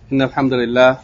إن الحمد لله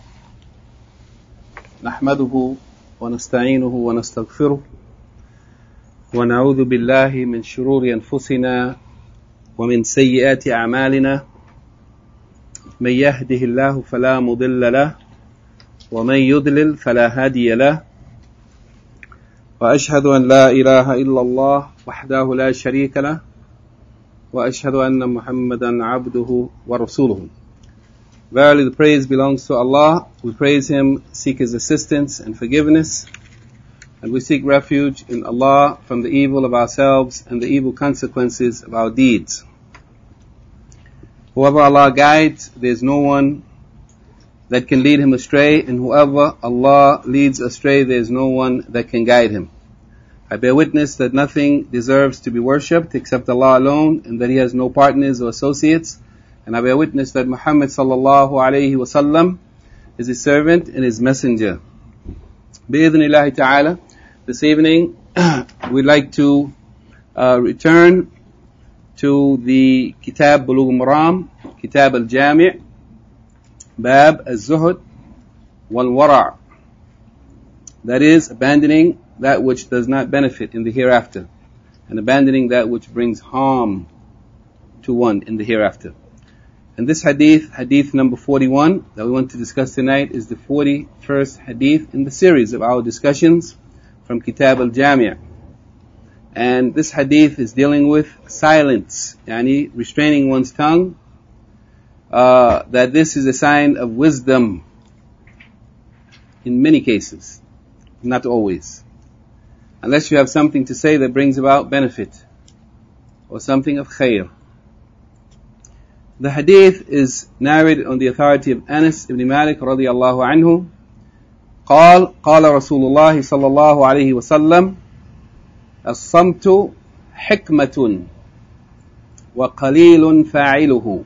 نحمده ونستعينه ونستغفره ونعوذ بالله من شرور أنفسنا ومن سيئات أعمالنا من يهده الله فلا مضل له ومن يضلل فلا هادي له وأشهد أن لا إله إلا الله وحده لا شريك له وأشهد أن محمدا عبده ورسوله. Verily the praise belongs to Allah. We praise Him, seek His assistance and forgiveness, and we seek refuge in Allah from the evil of ourselves and the evil consequences of our deeds. Whoever Allah guides, there is no one that can lead him astray, and whoever Allah leads astray, there is no one that can guide him. I bear witness that nothing deserves to be worshipped except Allah alone, and that He has no partners or associates. And I bear witness that Muhammad sallallahu alayhi wa sallam is His servant and His messenger. Bi-idhnillahi ta'ala, this evening we'd like to return to the Kitab Bulugh al-Maram, Kitab al-Jami', Bab al-Zuhud wal-Wara'. That is, abandoning that which does not benefit in the hereafter, and abandoning that which brings harm to one in the hereafter. And this hadith number 41 that we want to discuss tonight, is the 41st hadith in the series of our discussions from Kitab al-Jami'. And this hadith is dealing with silence, yani restraining one's tongue, that this is a sign of wisdom in many cases, not always. Unless you have something to say that brings about benefit or something of khair. The hadith is narrated on the authority of Anas ibn Malik radiyallahu anhu. قال رسول الله صلى الله عليه وسلم الصمت حكمة وقليل فاعله.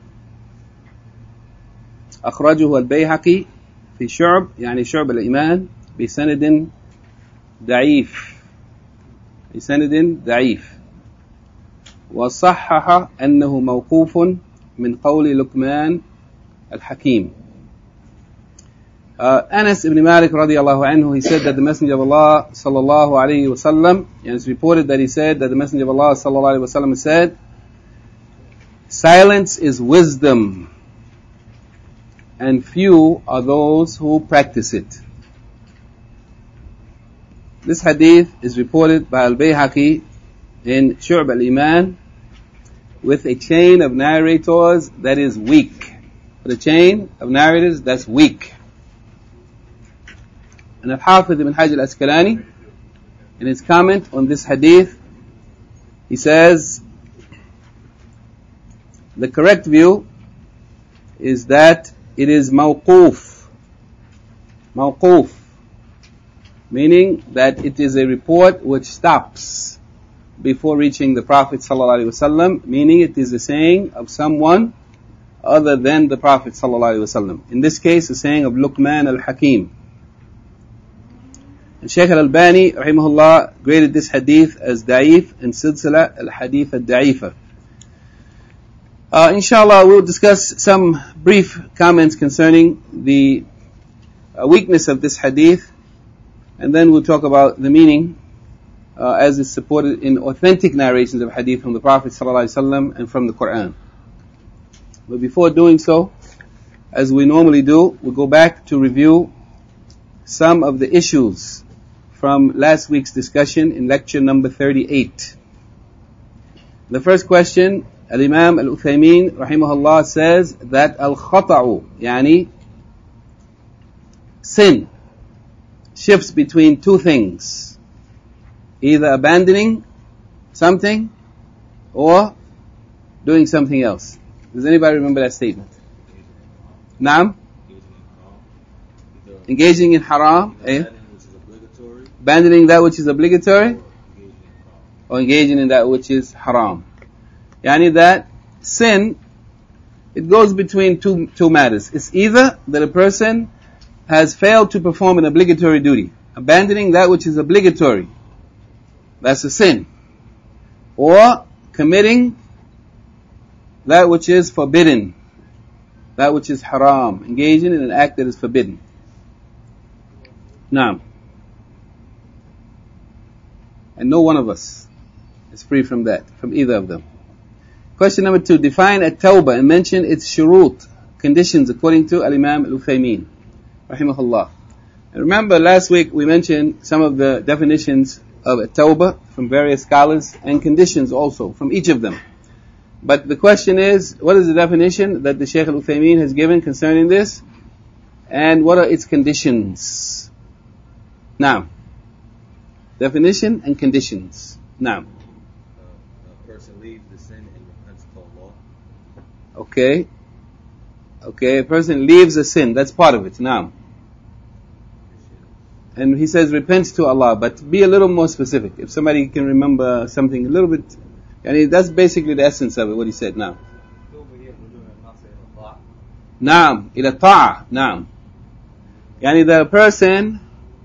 أخرجه البيهقي في شعب، يعني شعب الإيمان، بسند ضعيف، وصحح أنه موقوف من قول لقمان الحكيم. Anas ibn Malik radiyallahu anhu, he said that the Messenger of Allah sallallahu alayhi wa sallam, and it's reported that he said that the Messenger of Allah sallallahu alayhi wa sallam said, silence is wisdom, and few are those who practice it. This hadith is reported by Al-Bayhaqi in Shu'b al-Iman with a chain of narrators that is weak. The chain of narrators that's weak. And Al-Hafidh ibn Hajar al-Asqalani, in his comment on this hadith, he says, the correct view is that it is mawquf, meaning that it is a report which stops before reaching the Prophet ﷺ, meaning it is a saying of someone other than the Prophet ﷺ. In this case, a saying of Luqman al-Hakim. And Shaykh al-Albani rahimahullah graded this hadith as da'if in Silsila al-Hadith al-Da'ifa. Inshallah, we'll discuss some brief comments concerning the weakness of this hadith, and then we'll talk about the meaning as is supported in authentic narrations of hadith from the Prophet ﷺ and from the Quran. But before doing so, as we normally do, we'll go back to review some of the issues from last week's discussion in lecture number 38. The first question, Al-Imam Al-Uthaymin rahimahullah says that al-khata'u, yani sin, shifts between two things. Either abandoning something or doing something else. Does anybody remember that statement? Naam? Engaging in haram. Abandoning that which is obligatory. Or engaging in that which is haram. Yani that sin, it goes between two matters. It's either that a person has failed to perform an obligatory duty. Abandoning that which is obligatory, that's a sin. Or committing that which is forbidden. that which is haram, engaging in an act that is forbidden. Naam. And no one of us is free from that, from either of them. Question number 2, define at-tawbah and mention its shurut, conditions according to Al-Imam Al-Uthaymeen, rahimahullah. And remember last week we mentioned some of the definitions of at-tawbah from various scholars and conditions also from each of them. But the question is, what is the definition that the Shaykh Al-Uthaymeen has given concerning this? And what are its conditions? Now, definition and conditions. Now, a person leaves the sin and repents to Allah. Okay, a person leaves a sin, that's part of it. Now, and he says repents to Allah, but be a little more specific. If somebody can remember something a little bit, and that's basically the essence of it, what he said. Now, Naam, ila ta'a, naam. Yani the person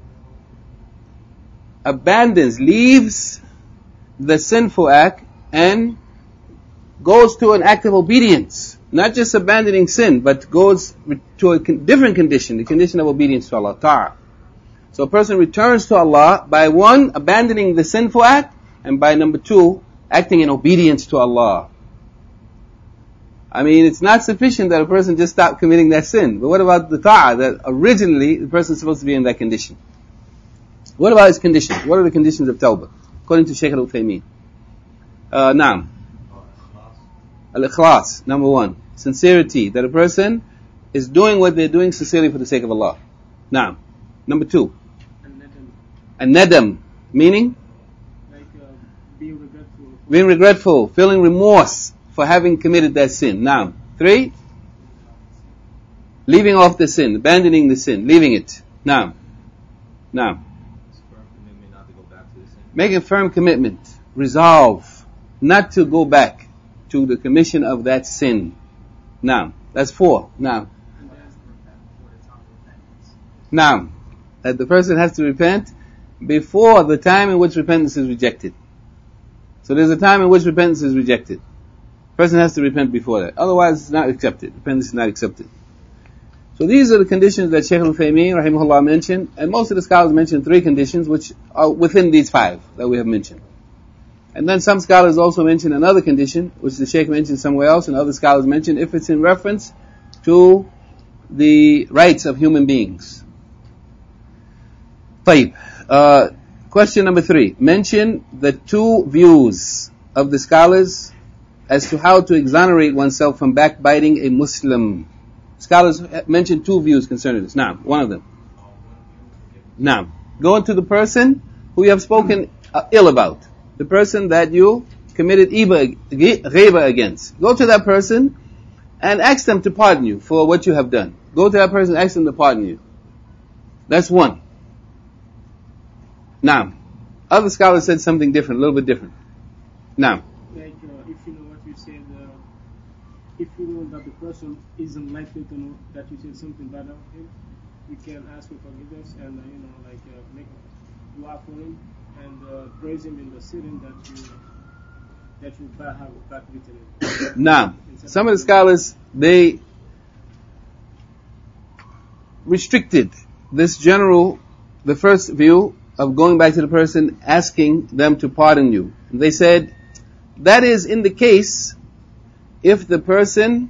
abandons, leaves the sinful act and goes to an act of obedience. Not just abandoning sin, but goes to a different condition, the condition of obedience to Allah, ta'a. So a person returns to Allah by 1, abandoning the sinful act, and by number 2, acting in obedience to Allah. I mean, it's not sufficient that a person just stopped committing that sin. But what about the ta'a, that originally the person is supposed to be in that condition? What about his conditions? What are the conditions of tawbah? According to Shaykh Al-Uthaymeen. Naam. Al-Ikhlas, number 1. Sincerity, that a person is doing what they're doing sincerely for the sake of Allah. Naam. Number 2. An-nadam, meaning? Like being regretful. Being regretful, feeling remorse for having committed that sin. Naam. 3. Leaving off the sin, abandoning the sin, leaving it. Naam. Naam. Make a firm commitment, resolve not to go back to the commission of that sin. Now, that's 4. Now, that the person has to repent before the time in which repentance is rejected. So there's a time in which repentance is rejected. The person has to repent before that. Otherwise, it's not accepted. Repentance is not accepted. So these are the conditions that Shaykh Al-Uthaymeen, rahimahullah, mentioned, and most of the scholars mentioned 3 conditions which are within these 5 that we have mentioned. And then some scholars also mention another condition, which the Shaykh mentioned somewhere else, and other scholars mentioned if it's in reference to the rights of human beings. طيب. Question number 3. Mention the 2 views of the scholars as to how to exonerate oneself from backbiting a Muslim. Scholars mention 2 views concerning this. Now, one of them. Now, go to the person who you have spoken ill about. The person that you committed ghaiba against. Go to that person and ask them to pardon you for what you have done. Go to that person and ask them to pardon you. That's 1. Now, other scholars said something different, a little bit different. Now, Like if you know what you said, if you know that the person isn't likely to know that you said something bad about him, you can ask for forgiveness and make dua for him and praise him in the sitting that you have backwritten him. now, some of the scholars, they restricted this the first view of going back to the person, asking them to pardon you. They said, that is in the case if the person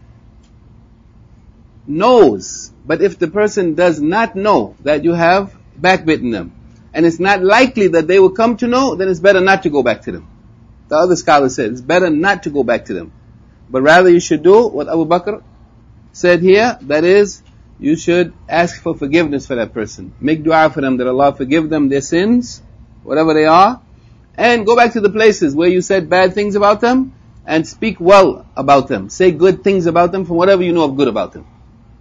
knows, but if the person does not know that you have backbitten them, and it's not likely that they will come to know, then it's better not to go back to them. The other scholar said, it's better not to go back to them. But rather you should do what Abu Bakr said here, that is, you should ask for forgiveness for that person. Make dua for them that Allah forgive them their sins, whatever they are, and go back to the places where you said bad things about them, and speak well about them. Say good things about them from whatever you know of good about them.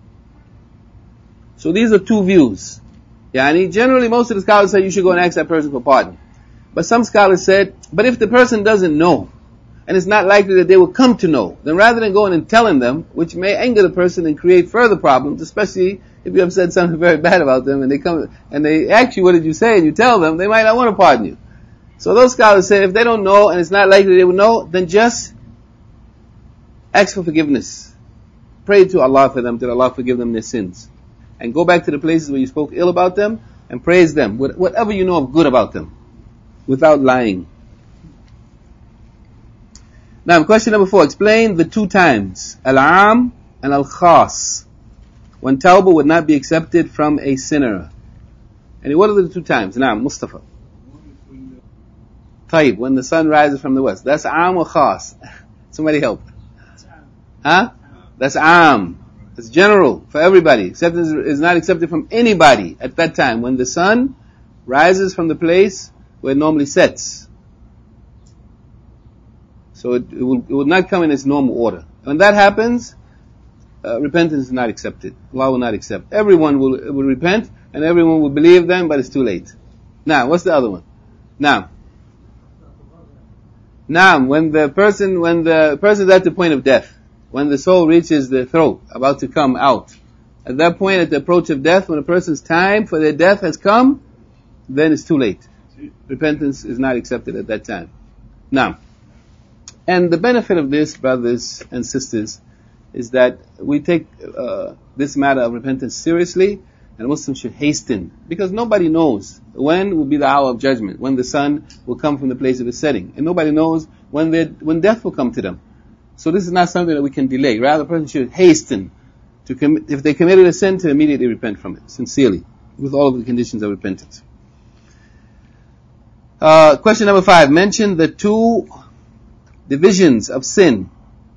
So these are 2 views. Generally most of the scholars say you should go and ask that person for pardon. But some scholars said, but if the person doesn't know, and it's not likely that they will come to know, then rather than going and telling them, which may anger the person and create further problems, especially if you have said something very bad about them, and they come and they ask you what did you say, and you tell them, they might not want to pardon you. So those scholars say, if they don't know, and it's not likely they will know, then just ask for forgiveness. pray to Allah for them, that Allah forgive them their sins. And go back to the places where you spoke ill about them and praise them, whatever you know of good about them, without lying. Now, question number 4. Explain the 2 times, al-am and al-khas, when tawbah would not be accepted from a sinner. And what are the 2 times? Now, Mustafa. Tayyib, when the sun rises from the west. That's am or khas? Somebody help. Huh? That's am. That's general for everybody. Acceptance is not accepted from anybody at that time, when the sun rises from the place where it normally sets. So it will not come in its normal order. When that happens, repentance is not accepted. Allah will not accept. Everyone will repent, and everyone will believe them, but it's too late. Now, what's the other one? Now, when the person is at the point of death, when the soul reaches the throat, about to come out, at that point, at the approach of death, when a person's time for their death has come, then it's too late. Repentance is not accepted at that time. Now, and the benefit of this, brothers and sisters, is that we take this matter of repentance seriously, and Muslims should hasten, because nobody knows when will be the hour of judgment, when the sun will come from the place of its setting, and nobody knows when death will come to them. So this is not something that we can delay. Rather, a person should hasten to if they committed a sin, to immediately repent from it, sincerely, with all of the conditions of repentance. Question number 5. Mention the 2 divisions of sin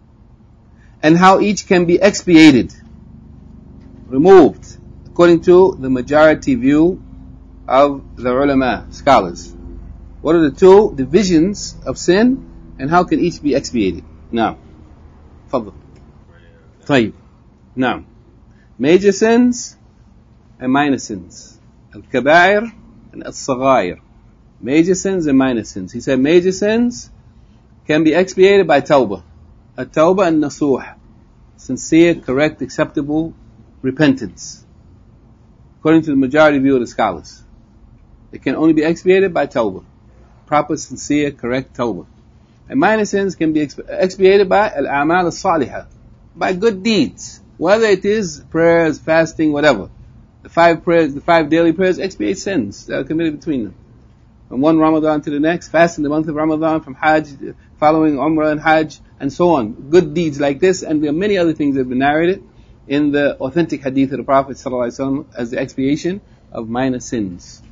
and how each can be expiated, removed, according to the majority view of the ulama, scholars. What are the 2 divisions of sin and how can each be expiated? Now, fadl. Tayyib. Now, major sins and minor sins. Al-kaba'ir and al-saghair. Major sins and minor sins. He said major sins can be expiated by tawbah. At-tawbah and nasuh. Sincere, correct, acceptable repentance. According to the majority view of the scholars. It can only be expiated by tawbah. Proper, sincere, correct tawbah. And minor sins can be expiated by al-a'mal al-salihah. By good deeds. Whether it is prayers, fasting, whatever. The 5 daily prayers expiate sins that are committed between them. From one Ramadan to the next, fasting the month of Ramadan, from Hajj, following Umrah and Hajj, and so on. Good deeds like this, and there are many other things that have been narrated in the authentic hadith of the Prophet ﷺ as the expiation of minor sins.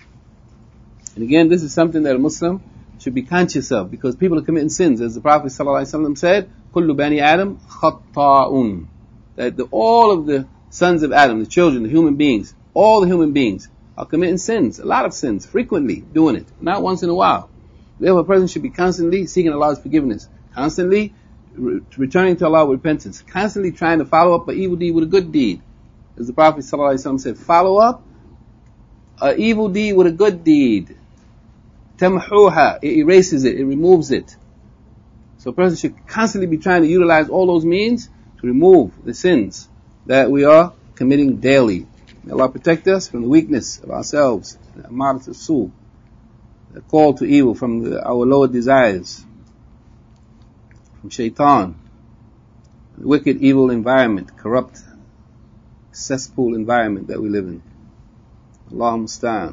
And again, this is something that a Muslim should be conscious of, because people are committing sins. As the Prophet ﷺ said, كُلُّ بَنِي آدَمْ خَطَّاءٌ. That all of the sons of Adam, the children, the human beings, all the human beings are committing sins, a lot of sins, frequently doing it, not once in a while. Therefore, a person should be constantly seeking Allah's forgiveness, constantly returning to Allah with repentance, constantly trying to follow up an evil deed with a good deed. As the Prophet ﷺ said, follow up an evil deed with a good deed. Tamhuha, it erases it, it removes it. So a person should constantly be trying to utilize all those means to remove the sins that we are committing daily. May Allah protect us from the weakness of ourselves, the amarat as-su, the call to evil from our lower desires, from shaitan, the wicked, evil environment, corrupt, cesspool environment that we live in. Allahumma musta'an.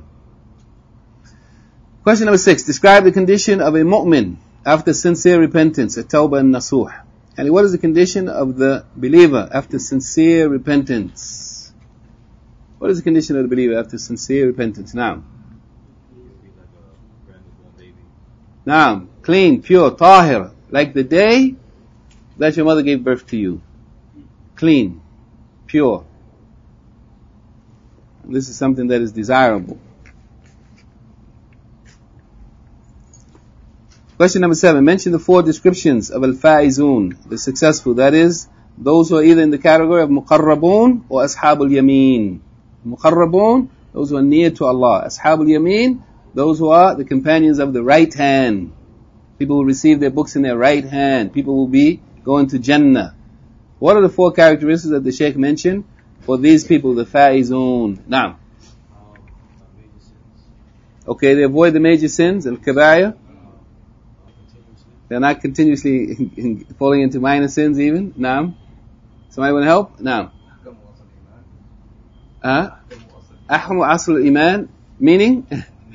Question number 6. Describe the condition of a mu'min after sincere repentance, at-tawbah and nasuh. And what is the condition of the believer after sincere repentance? What is the condition of the believer after sincere repentance? Now, clean, pure, tahir, like the day that your mother gave birth to you. Clean, pure. And this is something that is desirable. Question number 7. Mention the 4 descriptions of al-faizun, the successful. That is, those who are either in the category of muqarrabun or ashabul yameen. Muqarrabun, those who are near to Allah. Ashabul yameen, those who are the companions of the right hand. People will receive their books in their right hand. People will be going to Jannah. What are the 4 characteristics that the Shaykh mentioned for these people, the faizun? Now, okay, they avoid the major sins, al-kabair. They're not continuously falling into minor sins even. Naam. Somebody want to help? Now. Ahkamu asl al-iman, meaning?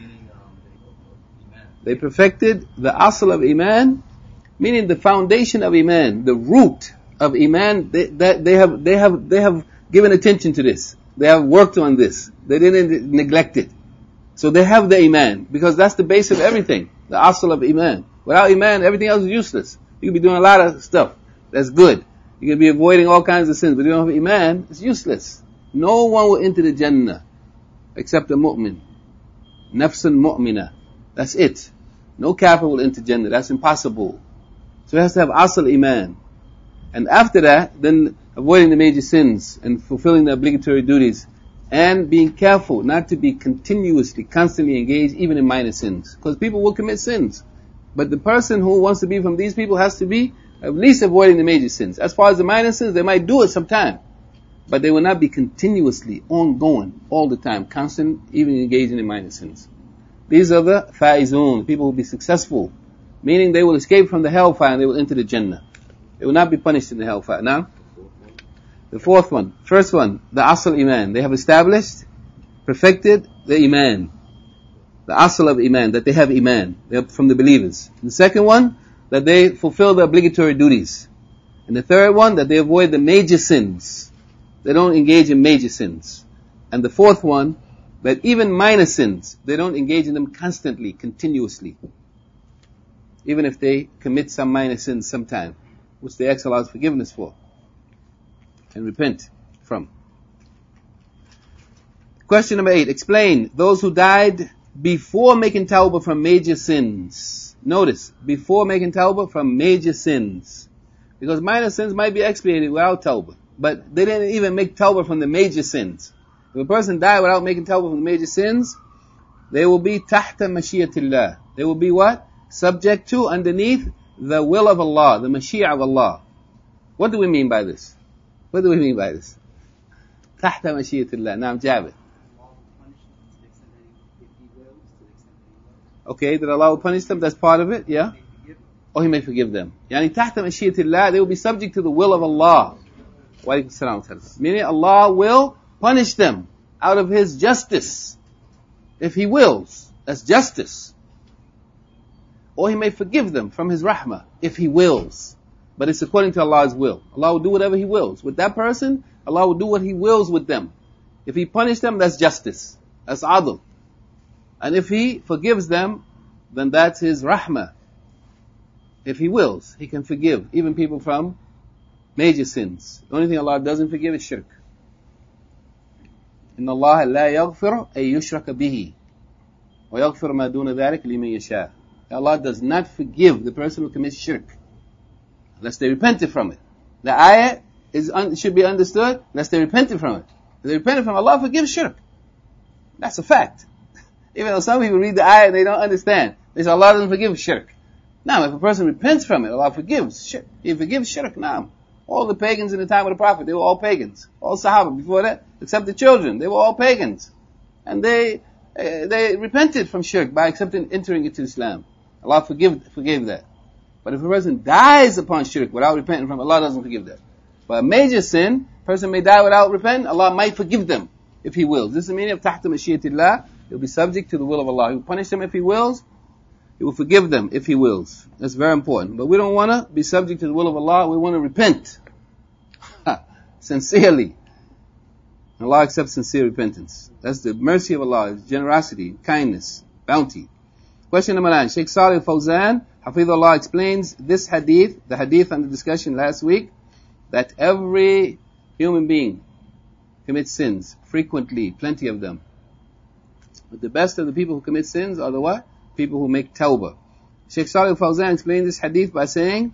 They perfected the asl of iman, meaning the foundation of iman, the root of iman. They have given attention to this. They have worked on this. They didn't neglect it. So they have the iman, because that's the base of everything, the asl of iman. Without iman, everything else is useless. You can be doing a lot of stuff that's good. You can be avoiding all kinds of sins, but if you don't have iman, it's useless. No one will enter the Jannah except a mu'min. Nafsun mu'mina. That's it. No kafir will enter Jannah. That's impossible. So it has to have asl iman. And after that, then avoiding the major sins and fulfilling the obligatory duties. And being careful not to be continuously, constantly engaged even in minor sins. Because people will commit sins. But the person who wants to be from these people has to be at least avoiding the major sins. As far as the minor sins, they might do it sometime. But they will not be continuously, ongoing, all the time, constant, even engaging in minor sins. These are the faizun, people who will be successful. Meaning they will escape from the hellfire and they will enter the Jannah. They will not be punished in the hellfire. Now, the fourth one. First one, the asl iman. They have established, perfected the iman. The asl of iman, that they have iman. They are from the believers. The second one, that they fulfill the obligatory duties. And the third one, that they avoid the major sins. They don't engage in major sins. And the fourth one, that even minor sins, they don't engage in them constantly, continuously. Even if they commit some minor sins sometime, which they ask Allah's forgiveness for and repent from. Question number 8. Explain those who died before making tawbah from major sins. Notice, before making tawbah from major sins. Because minor sins might be expiated without tawbah. But they didn't even make tawbah from the major sins. If a person died without making tawbah from the major sins, they will be tahta mashiyatillah. They will be what? Subject to, underneath, the will of Allah, the mashi'ah of Allah. What do we mean by this? What do we mean by this? Tahta mashiyatillah. Naam, Jabir. Okay, that Allah will punish them, that's part of it, yeah? Or He may forgive them. Yani tahta mashiyatillah, they will be subject to the will of Allah. Wa alaikum salam. Meaning Allah will punish them out of His justice. If He wills, that's justice. Or He may forgive them from His rahmah, if He wills. But it's according to Allah's will. Allah will do whatever He wills. With that person, Allah will do what He wills with them. If He punishes them, that's justice. That's adl. And if He forgives them, then that's His rahmah. If He wills, He can forgive even people from major sins. The only thing Allah doesn't forgive is shirk. إن الله لا يغفر أن يشرك به ويغفر ما دون ذلك لمن يشاء. Allah does not forgive the person who commits shirk unless they repented from it. The ayah should be understood unless they repented from it. If they repented from it, Allah forgives shirk. That's a fact. Even though some people read the ayah and they don't understand. They say Allah doesn't forgive shirk. Now, if a person repents from it, Allah forgives shirk. He forgives shirk. Now, all the pagans in the time of the Prophet, they were all pagans. All Sahaba before that, except the children, they were all pagans. And they repented from shirk by entering into Islam. Allah forgave that. But if a person dies upon shirk without repenting from it, Allah doesn't forgive that. But a major sin, a person may die without repenting, Allah might forgive them if He wills. This is the meaning of tahta mashiyatillah. He'll be subject to the will of Allah. He will punish them if He wills. He will forgive them if He wills. That's very important. But we don't want to be subject to the will of Allah. We want to repent. Sincerely. And Allah accepts sincere repentance. That's the mercy of Allah, His generosity, kindness, bounty. Question number 9. Shaykh Salih Al-Fawzan, Hafidhullah, explains this hadith, the hadith under discussion last week, that every human being commits sins, frequently, plenty of them. But the best of the people who commit sins are the what? People who make tawbah. Shaykh Salih Al-Fawzan explained this hadith by saying,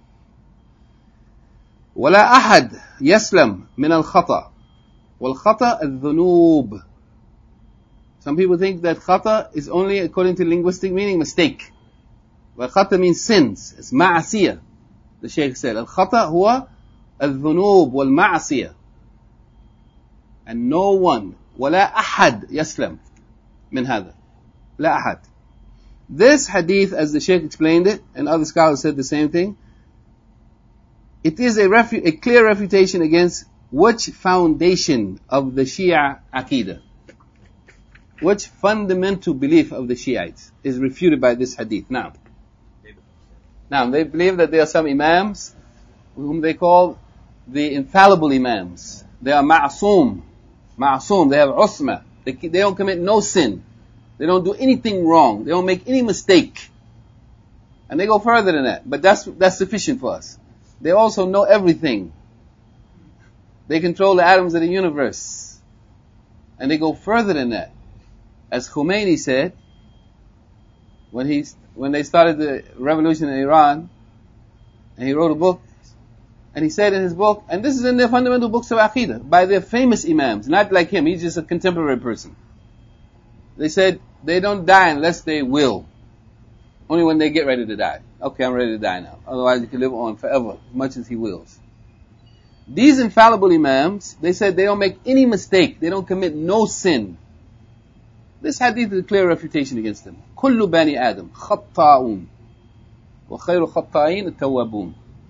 وَلَا أَحَدْ يَسْلَمْ مِنَ الْخَطَأِ وَالْخَطَأ الذُّنُوبِ. Some people think that khata is only according to linguistic meaning, mistake. But khata means sins. It's ma'asiyah. The Shaykh said, al-khata huwa al-dhunub wal-ma'asiyah. And no one, وَلَا أَحَدْ يَسْلَمْ مِنْ هَذا. لَا أَحَدْ. This hadith, as the Shaykh explained it, and other scholars said the same thing, it is a clear refutation against which foundation of the Shia Aqidah, which fundamental belief of the Shiites is refuted by this hadith? Now, they believe that there are some Imams whom they call the infallible Imams. They are ma'asum. They have usma. They don't commit no sin. They don't do anything wrong. They don't make any mistake. And they go further than that. But that's sufficient for us. They also know everything. They control the atoms of the universe. And they go further than that. As Khomeini said, when they started the revolution in Iran, and he wrote a book, and he said in his book, and this is in the fundamental books of Aqidah, by their famous Imams, not like him, he's just a contemporary person. They said, they don't die unless they will. Only when they get ready to die. Okay, I'm ready to die now. Otherwise he can live on forever, as much as he wills. These infallible Imams, they said they don't make any mistake, they don't commit no sin. This hadith is a clear refutation against them. كل بني آدم خطاؤون وخير الخطائين التوابون.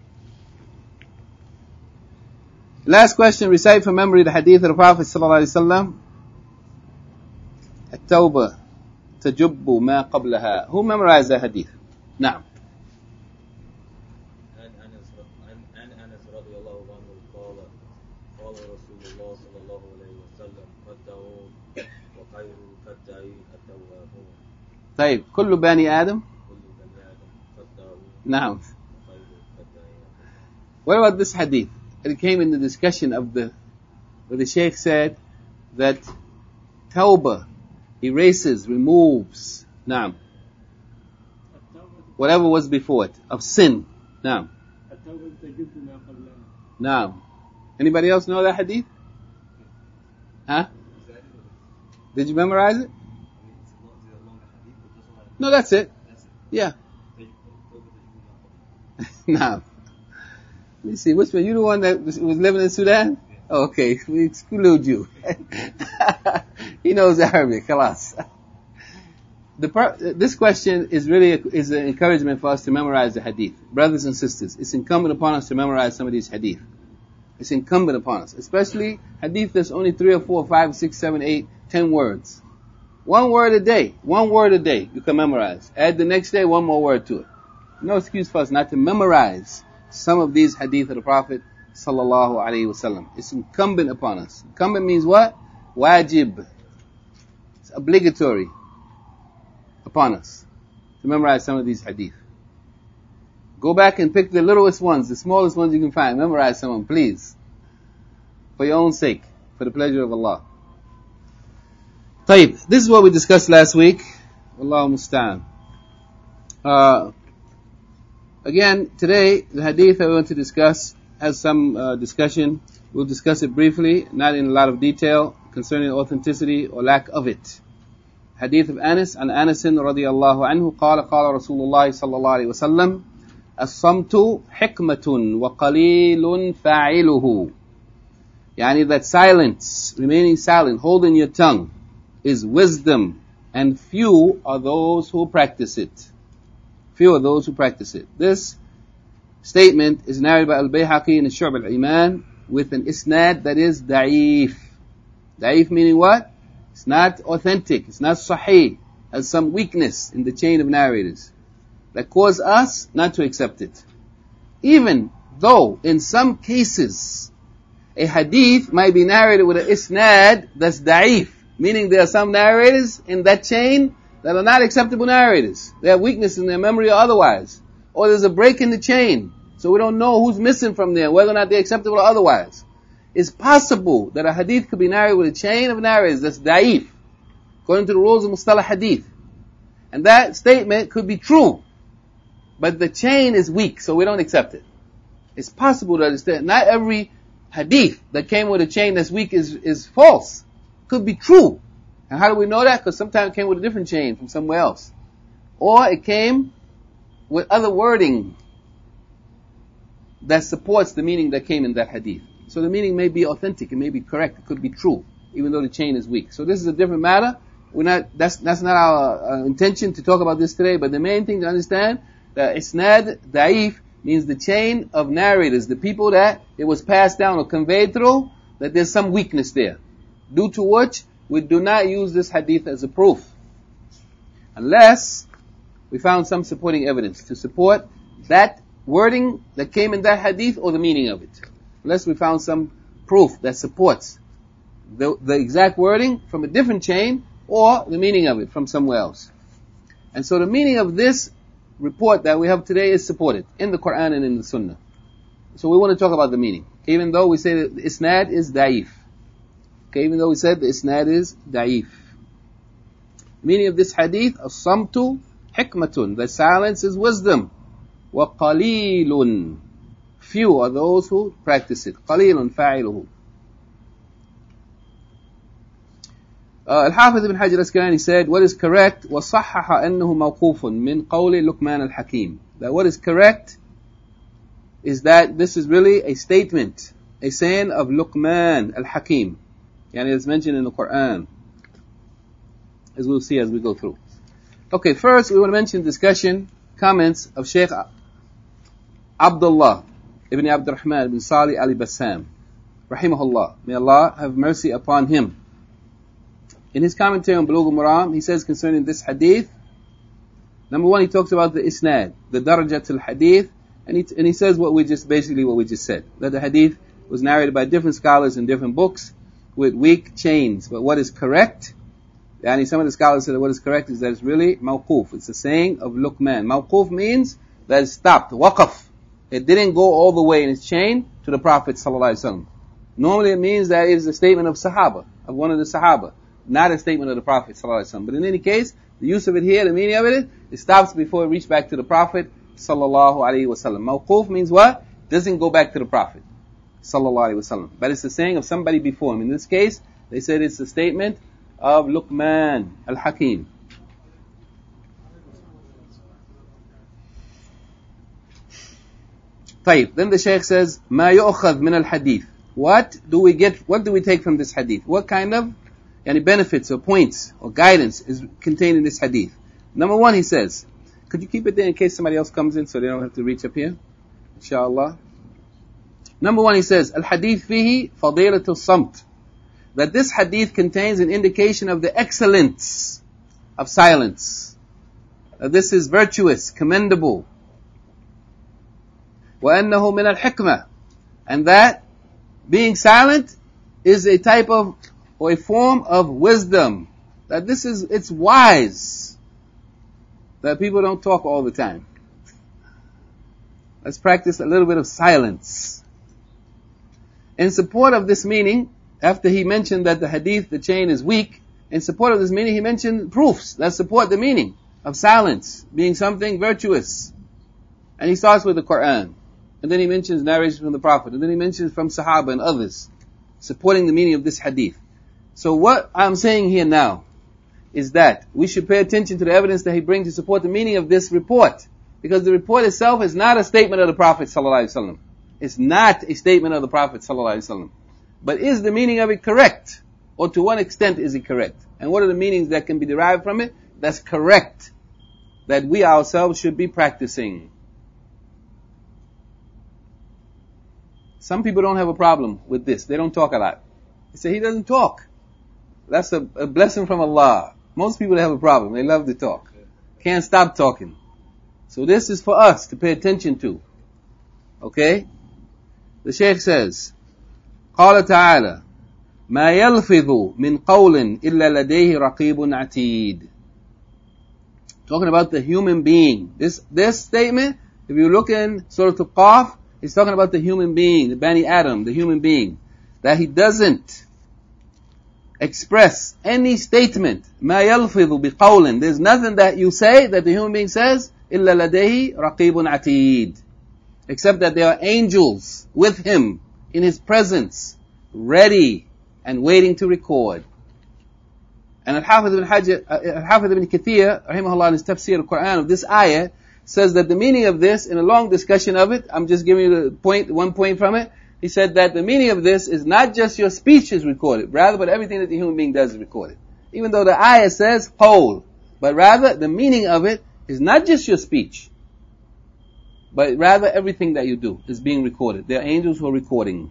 Last question, recite from memory the hadith of the Prophet sallallahu alaihi wasallam. التوبة تجب ما قبلها. Who memorized that hadith? نعم. عن أنس رضي الله عنه قال قال رسول الله صلى الله عليه وسلم التوب وخير الخطائين التوابون. طيب كل بني آدم. كل بني آدم خطاؤون. نعم. وخير الخطائين. What about this hadith? It came in the discussion of where the Shaykh said that tawbah erases, removes, naam, whatever was before it, of sin. Naam. Naam. Anybody else know that hadith? Huh? Did you memorize it? No, that's it. Yeah. Naam. Let me see, which one? You the one that was living in Sudan? Oh, okay, we exclude you. He knows Arabic, khalas. This question is really is an encouragement for us to memorize the hadith. Brothers and sisters, it's incumbent upon us to memorize some of these hadith. It's incumbent upon us. Especially hadith that's only 3 or 4, 5, 6, 7, 8, 10 words. 1 word a day. 1 word a day you can memorize. Add the next day 1 more word to it. No excuse for us not to memorize some of these hadith of the Prophet sallallahu alaihi wasallam. It's incumbent upon us. Incumbent means what? Wajib. It's obligatory upon us to memorize some of these hadith. Go back and pick the littlest ones, the smallest ones you can find. Memorize some of them, please. For your own sake, for the pleasure of Allah. طيب, this is what we discussed last week. Wallahu musta'an. Again, today, the hadith I want to discuss has some discussion. We'll discuss it briefly, not in a lot of detail, concerning authenticity or lack of it. Hadith of Anas, عن أنس رضي الله عنه قال قال رسول الله صلى الله عليه وسلم الصمت حكمة وقليل فاعله. Yani that silence, remaining silent, holding your tongue, is wisdom, and few are those who practice it. Few are those who practice it. This statement is narrated by Al-Bayhaqi in the Shu'ab al-Iman with an isnad that is da'if. Da'if meaning what? It's not authentic. It's not sahih. Has some weakness in the chain of narrators that cause us not to accept it. Even though in some cases a hadith might be narrated with an isnad that's da'if, meaning there are some narrators in that chain that are not acceptable narrators. They have weakness in their memory or otherwise. Or there's a break in the chain, so we don't know who's missing from there, whether or not they're acceptable or otherwise. It's possible that a hadith could be narrated with a chain of narrators that's da'if, according to the rules of mustalah hadith. And that statement could be true, but the chain is weak, so we don't accept it. It's possible that not every hadith that came with a chain that's weak is false. Could be true. And how do we know that? Because sometimes it came with a different chain from somewhere else. Or it came with other wording that supports the meaning that came in that hadith. So the meaning may be authentic, it may be correct, it could be true, even though the chain is weak. So this is a different matter. That's not our intention to talk about this today, but the main thing to understand that isnad da'if means the chain of narrators, the people that it was passed down or conveyed through, that there's some weakness there, due to which we do not use this hadith as a proof, unless we found some supporting evidence to support that wording that came in that hadith or the meaning of it. Unless we found some proof that supports the exact wording from a different chain or the meaning of it from somewhere else. And so the meaning of this report that we have today is supported in the Quran and in the Sunnah. So we want to talk about the meaning, even though we say that the isnad is da'if. Okay, even though we said the isnad is da'if. The meaning of this hadith, as-samtu hikmatun, the silence is wisdom. Wa qalilun, few are those who practice it. Qalilun fa'iluhu. Al-Hafiz ibn Hajar al-Asqalani said, what is correct, وَصَحَّحَ أَنَّهُ مَوْقُوفٌ مِنْ قَوْلِ لُقْمَانَ الْحَكِيمِ. That what is correct is that this is really a statement, a saying of Luqman al-Hakim. Yani it's mentioned in the Quran, as we'll see as we go through. Okay, first we want to mention discussion, comments of Shaykh Abdullah ibn Abdurrahman ibn Salih al-Bassam, rahimahullah. May Allah have mercy upon him. In his commentary on Bulugh al-Maram, he says concerning this hadith, number one, he talks about the isnad, the darajat al-hadith, and he says what we just said, that the hadith was narrated by different scholars in different books with weak chains. But what is correct, and some of the scholars said that what is correct is that it's really mawquf. It's a saying of Luqman. Mawquf means that it stopped, waqaf. It didn't go all the way in its chain to the Prophet ﷺ. Normally it means that it is a statement of Sahaba, of one of the Sahaba, not a statement of the Prophet ﷺ. But in any case, the use of it here, the meaning of it stops before it reaches back to the Prophet ﷺ. Mawquf means what? Doesn't go back to the Prophet ﷺ. But it's the saying of somebody before him. In this case, they said it's a statement of Luqman al-Hakim. طيب, then the Shaykh says, ما يؤخذ من الحديث. What do we take from this hadith? What kind of any benefits or points or guidance is contained in this hadith? Number one, he says, could you keep it there in case somebody else comes in so they don't have to reach up here? Inshallah. Number one, he says, al-hadith fihi fadilatu samt. That this hadith contains an indication of the excellence of silence. That this is virtuous, commendable. وَأَنَّهُ مِنَ الْحِكْمَةِ. And that being silent is a type of, or a form of wisdom. That it's wise. That people don't talk all the time. Let's practice a little bit of silence. In support of this meaning, after he mentioned that the hadith, the chain is weak, in support of this meaning he mentioned proofs that support the meaning of silence being something virtuous. And he starts with the Quran. And then he mentions narrations from the Prophet. And then he mentions from Sahaba and others supporting the meaning of this hadith. So what I'm saying here now is that we should pay attention to the evidence that he brings to support the meaning of this report. Because the report itself is not a statement of the Prophet ﷺ. It's not a statement of the Prophet ﷺ. But is the meaning of it correct? Or to what extent is it correct? And what are the meanings that can be derived from it that's correct, that we ourselves should be practicing? Some people don't have a problem with this. They don't talk a lot. They say he doesn't talk. That's a blessing from Allah. Most people have a problem. They love to talk. Can't stop talking. So this is for us to pay attention to. Okay? The Shaykh says, قال تعالى ما يلفظ من قول إلا لديه رقيب عتيد. Talking about the human being. This statement, if you look in Surah Al-Qaf, he's talking about the human being, the Bani Adam, the human being. That he doesn't express any statement. ما يلفظ بقول. There's nothing that you say, that the human being says, إلا لديه رقيب عتيد. Except that there are angels with him in his presence, ready and waiting to record. And Al-Hafiz ibn Kathir, rahimahullah, in his tafsir al-Quran of this ayah, says that the meaning of this, in a long discussion of it, I'm just giving you one point from it. He said that the meaning of this is not just your speech is recorded, rather, but everything that the human being does is recorded. Even though the ayah says whole, but rather the meaning of it is not just your speech. but rather everything that you do is being recorded. There are angels who are recording.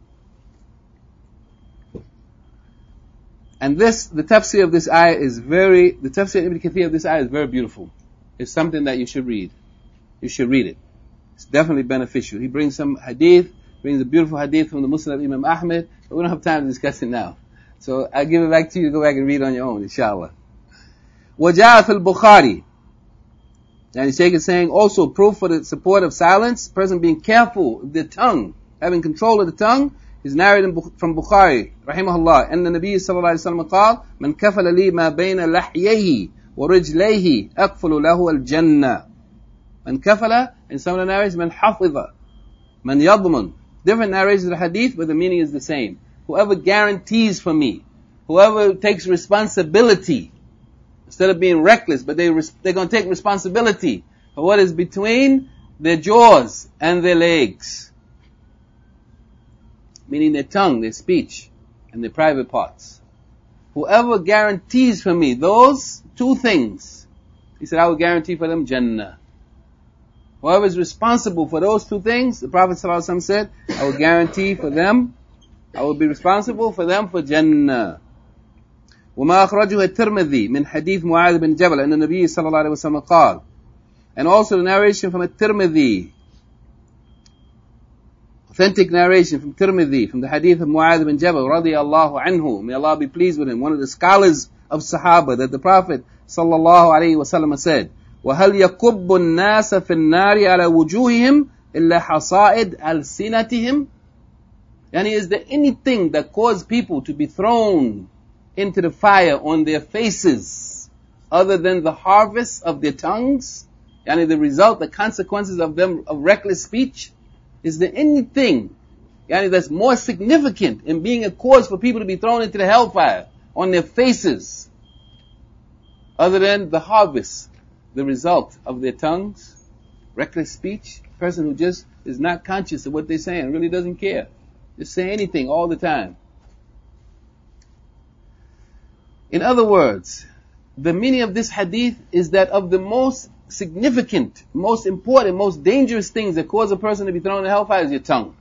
And the tafsir of this ayah the tafsir Ibn Kathir of this ayah is very beautiful. It's something that you should read. You should read it. It's definitely beneficial. He brings some hadith, brings a beautiful hadith from the Musnad of Imam Ahmed, but we don't have time to discuss it now. So I give it back to you to go back and read on your own, inshallah. وَجَاءَ فِي الْبُخَارِ. And Shaykh is saying also proof for the support of silence, person being careful of the tongue, having control of the tongue, is narrated from Bukhari, rahimahullah, and the Nabi sallallahu alayhi wa sallam قال, مَنْ كَفَلَ لِي مَا بَيْنَ لَحْيَيْهِ وَرِجْلَيْهِ أَقْفُلُ لَهُ الْجَنَّةِ. Man kafala, in some of the narrations, man hafidha, man yadman. Different narrations of the hadith, but the meaning is the same. Whoever guarantees for me, whoever takes responsibility, instead of being reckless, but they're going to take responsibility for what is between their jaws and their legs. Meaning their tongue, their speech, and their private parts. Whoever guarantees for me those two things, he said, I will guarantee for them Jannah. Whoever is responsible for those two things, the Prophet ﷺ said, I will guarantee for them, I will be responsible for them for Jannah. وما أخرجه الترمذي من حديث معاذ بن جبل أن النبي صلى الله عليه وسلم قال. And also the narration from الترمذي, authentic narration from Tirmidhi, from the hadith of Mu'adh bin Jabal radiyallahu anhu, may Allah be pleased with him, one of the scholars of Sahaba, that the Prophet sallallahu alayhi wa sallam said, وَهَلْ يَكُبُّ النَّاسَ فِي النَّارِ عَلَى وُجُوهِهِمْ إِلَّا حَصَائِدْ أَلْسِنَتِهِمْ. Yani, is there anything that caused people to be thrown into the fire on their faces other than the harvest of their tongues? Yani, the result, the consequences of them, of reckless speech? Is there anything, yani, that's more significant in being a cause for people to be thrown into the hellfire on their faces other than the harvest, the result of their tongues? Reckless speech, a person who just is not conscious of what they're saying, really doesn't care, just say anything all the time. In other words, the meaning of this hadith is that of the most significant, most important, most dangerous things that cause a person to be thrown in hellfire is your tongue.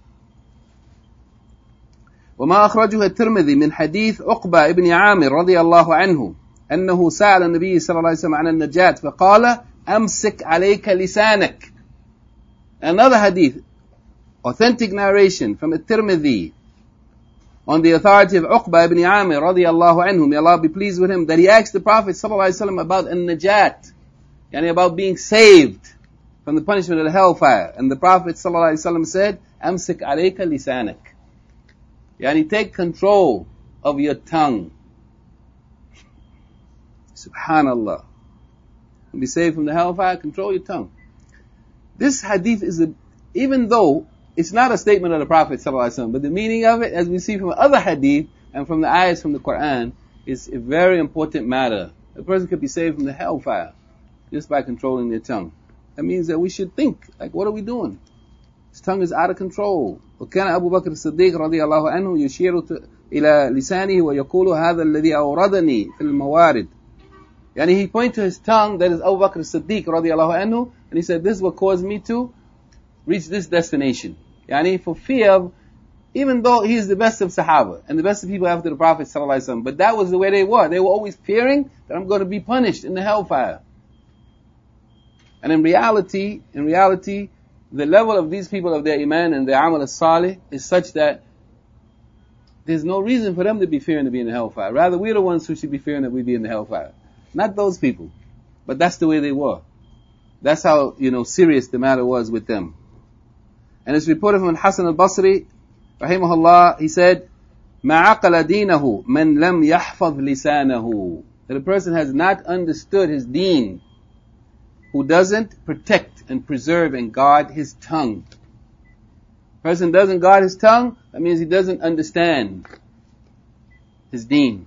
وما أخرجه الترمذي من حديث عقبة ابن عامر رضي الله عنه أنه سأل النبي صلى الله عليه وسلم عن النجاة فقال أمسك عليك لسانك. Another hadith, authentic narration from الترمذي, on the authority of Uqba ibn Amir radiyallahu anhu, may Allah be pleased with him, that he asked the Prophet sallallahu alaihi wasallam about an-najat, yani about being saved from the punishment of the hellfire. And the Prophet sallallahu alaihi wasallam said, "Amsik alayka lisanak." Yani take control of your tongue. Subhanallah. To be saved from the hellfire, control your tongue. This hadith is even though it's not a statement of the Prophet ﷺ, but the meaning of it, as we see from other hadith and from the ayahs from the Quran, is a very important matter. A person could be saved from the hellfire just by controlling their tongue. That means that we should think, like, what are we doing? His tongue is out of control. وكان أبو بكر الصديق رضي الله عنه يشير إلى لسانه ويقول هذا الذي أوردني في الموارد. Yani he pointed to his tongue, that is Abu Bakr as-Siddiq radiallahu anhu, and he said, this is what caused me to reach this destination. Yani for fear of, even though he is the best of Sahaba, and the best of people after the Prophet sallallahu alaihi wasallam, but that was the way they were. They were always fearing that I'm going to be punished in the hellfire. And in reality, the level of these people of their iman and their amal as-salih is such that there's no reason for them to be fearing to be in the hellfire. Rather, we're the ones who should be fearing that we be in the hellfire. Not those people. But that's the way they were. That's how, serious the matter was with them. And it's reported from Hasan al-Basri, rahimahullah, he said, مَا عَقَلَ دِينَهُ مَنْ لَمْ يَحْفَظْ لِسَانَهُ. That a person has not understood his deen who doesn't protect and preserve and guard his tongue. A person doesn't guard his tongue, that means he doesn't understand his deen.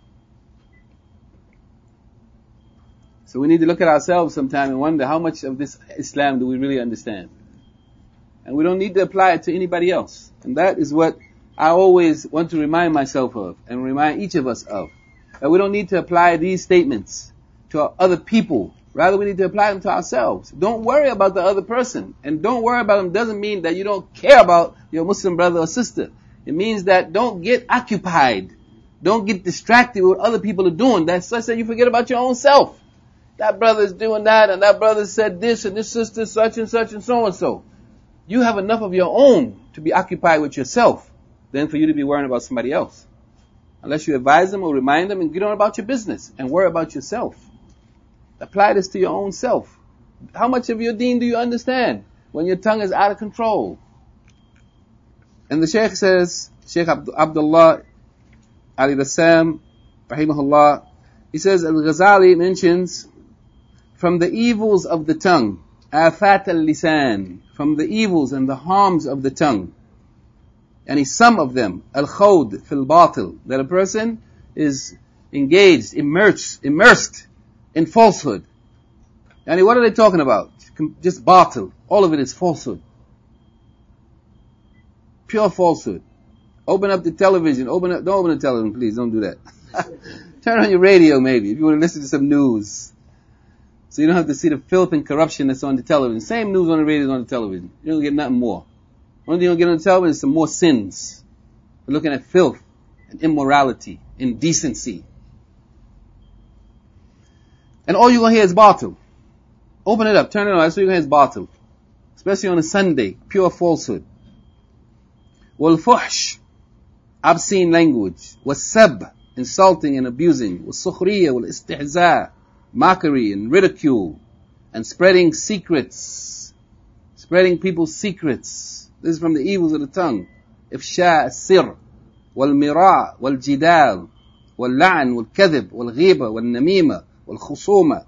So we need to look at ourselves sometime and wonder how much of this Islam do we really understand. And we don't need to apply it to anybody else. And that is what I always want to remind myself of and remind each of us of. That we don't need to apply these statements to other people Rather, we need to apply them to ourselves. Don't worry about the other person. And don't worry about them doesn't mean that you don't care about your Muslim brother or sister. It means that don't get occupied. Don't get distracted with what other people are doing. That's such that you forget about your own self. That brother's doing that, and that brother said this, and this sister such and such, and so and so. You have enough of your own to be occupied with yourself than for you to be worrying about somebody else. Unless you advise them or remind them and get on about your business and worry about yourself. Apply this to your own self. How much of your deen do you understand when your tongue is out of control? And the Shaykh says, Shaykh Abdullah Ali Rassam, rahimahullah, he says, Al-Ghazali mentions, from the evils of the tongue, afat al-lisan, from the evils and the harms of the tongue, and some of them, al-khawd fil batil, that a person is engaged, immersed in falsehood. And what are they talking about? Just batil. All of it is falsehood. Pure falsehood. Open up the television. Don't open the television, please. Don't do that. Turn on your radio, maybe, if you want to listen to some news. So you don't have to see the filth and corruption that's on the television. Same news on the radio as on the television. You don't get nothing more. Only thing you'll get on the television is some more sins. We're looking at filth and immorality, indecency. And all you're going to hear is batil. Open it up, turn it on, that's all you're going to hear is batil. Especially on a Sunday, pure falsehood. Wal-fuhsh, obscene language. Was-sab, insulting and abusing. Was-sukhriya, wal-istihza, mockery and ridicule. And spreading secrets. Spreading people's secrets. This is from the evils of the tongue. Ifsha as-sir, wal-mira, wal-jidal, wal-la'n, wal-kadhib, wal-ghiba, wal-namima, wal-khusuma.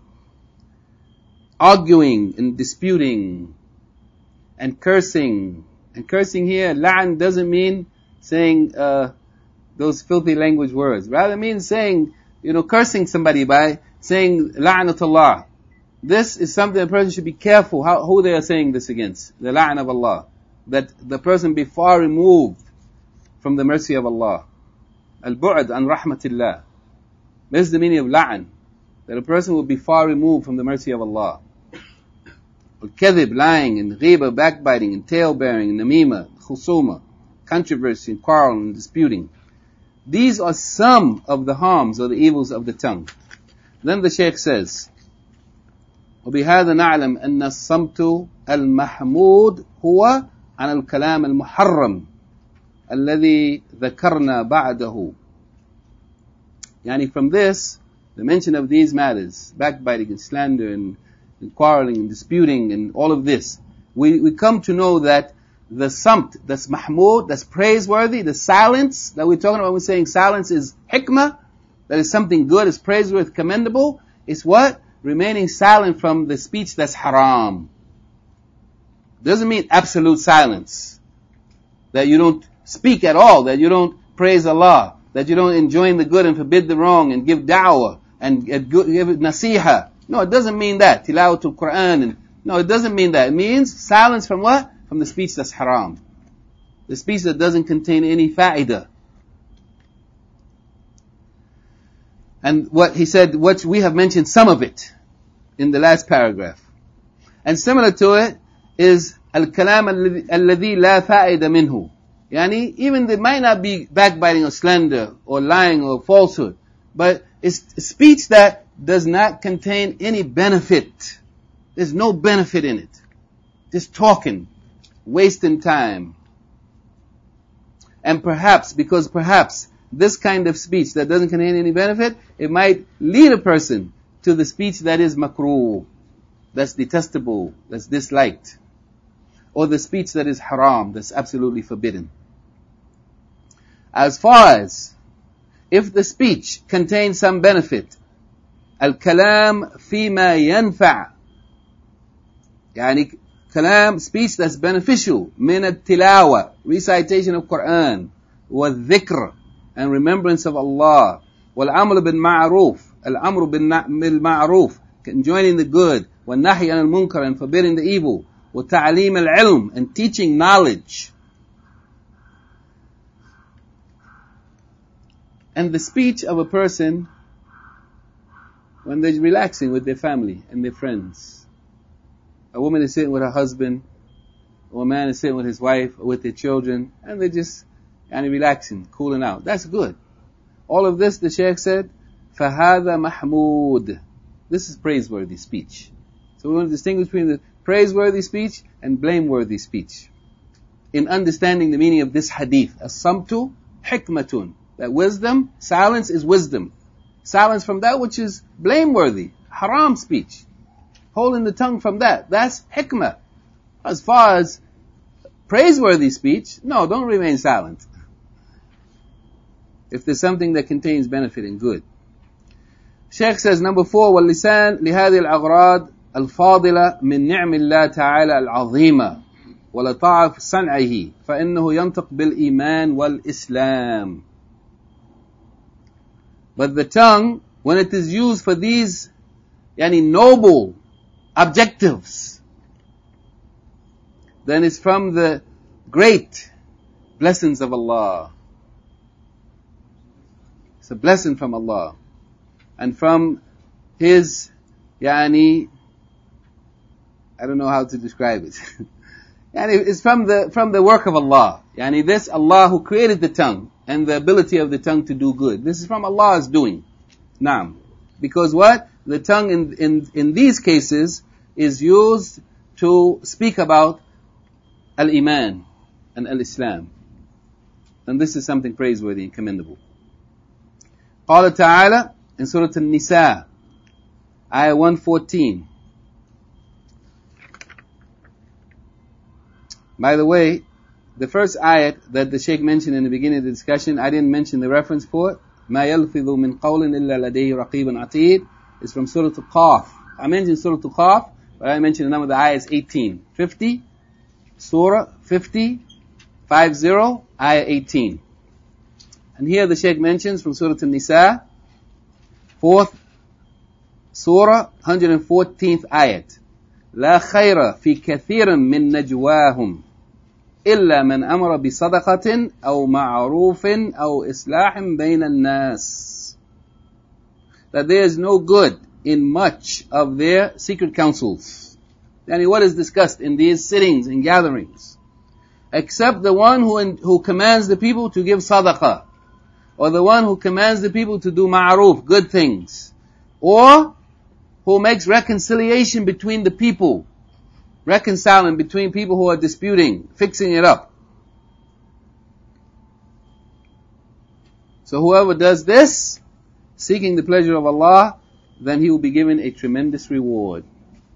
Arguing and disputing. And cursing. And cursing here, la'n doesn't mean saying those filthy language words. Rather, it means saying, cursing somebody by saying la'natullah. This is something a person should be careful who they are saying this against. The la'an of Allah. That the person be far removed from the mercy of Allah. Al-bu'ad an rahmatillah. This is the meaning of la'an. That a person will be far removed from the mercy of Allah. Al-kadhib, lying, and ghiba, backbiting, and tail-bearing, and namima, khusuma, controversy, and quarrel, and disputing. These are some of the harms or the evils of the tongue. Then the Shaykh says, وبهذا نعلم أن الصمت المحمود هو عن الكلام المحرم الذي ذكرنا بعده. Yani from this, the mention of these matters, backbiting and slander and quarreling and disputing and all of this, we come to know that the samt, that's mahmud, that's praiseworthy, the silence that we're talking about when we're saying silence is hikmah, that is something good, is praiseworthy, commendable, is what? Remaining silent from the speech that's haram. Doesn't mean absolute silence. That you don't speak at all, that you don't praise Allah, that you don't enjoin the good and forbid the wrong and give da'wah and give nasiha. No, it doesn't mean that. Tilawatul Quran. No, it doesn't mean that. It means silence from what? From the speech that's haram. The speech that doesn't contain any fa'idah. And what he said, what we have mentioned some of it in the last paragraph. And similar to it is al-kalam alladhi la fa'ida minhu. Yani, even there might not be backbiting or slander or lying or falsehood, but it's speech that does not contain any benefit. There's no benefit in it. Just talking, wasting time. And perhaps this kind of speech that doesn't contain any benefit, it might lead a person to the speech that is makruh, that's detestable, that's disliked. Or the speech that is haram, that's absolutely forbidden. As far as if the speech contains some benefit, al-kalam fima yanfa', yani kalam, speech that's beneficial, min al-tilawa, recitation of Quran, wal-dhikr, and remembrance of Allah, wal-amr bin ma'ruf, al-amr bin ma'ruf, enjoining the good, wal-nahy al-munkar, and forbidding the evil, wa-ta'aleem al-ilm, and teaching knowledge. And the speech of a person when they're relaxing with their family and their friends. A woman is sitting with her husband, or a man is sitting with his wife or with their children, and they're just relaxing, cooling out. That's good. All of this, the Shaykh said, فَهَذَا مَحْمُودٌ. This is praiseworthy speech. So we want to distinguish between the praiseworthy speech and blameworthy speech. In understanding the meaning of this hadith, as-samtu hikmatun. That wisdom, silence is wisdom. Silence from that which is blameworthy, haram speech. Holding the tongue from that. That's hikmah. As far as praiseworthy speech, no, don't remain silent. If there's something that contains benefit and good. Shaykh says, number 4, وَاللِّسَانِ لِهَذِهِ الْأَغْرَاضِ الْفَاضِلَةِ مِنْ نِعْمِ اللَّهِ تَعَالَى الْعَظِيمَةِ وَلَطَاعَةِ صَنْعِهِ فَإِنَّهُ يَنْطِقُ بِالْإِيمَانِ وَالْإِسْلَامِ. But the tongue, when it is used for these noble objectives, then it's from the great blessings of Allah. It's a blessing from Allah. And from His, I don't know how to describe it. It's from the work of Allah. This Allah who created the tongue and the ability of the tongue to do good. This is from Allah's doing. Naam. Because what? The tongue in these cases is used to speak about al-Iman and al-Islam. And this is something praiseworthy and commendable. قال تعالى in Surah An-Nisa, ayah 114. By the way, the first ayat that the Shaykh mentioned in the beginning of the discussion, I didn't mention the reference for it. ما يلفظ من قول إلا لديه رقيب عتيد is from Surah Al-Qaf. I mentioned Surah Al-Qaf, but I mentioned the number of the ayah is 18. 50, Surah 50, 50, ayah 18. And here the Shaykh mentions from Surah An-Nisa, 4th Surah, 114th ayat. لا خير في كثير من نجواهم إلا من أمر بصدقة أو معروف أو إصلاح بين الناس. That there is no good in much of their secret councils. What is discussed in these sittings and gatherings, except the one who commands the people to give sadaqah, or the one who commands the people to do ma'ruf, good things, or who makes reconciliation between the people, reconciling between people who are disputing, fixing it up. So whoever does this, seeking the pleasure of Allah, then he will be given a tremendous reward.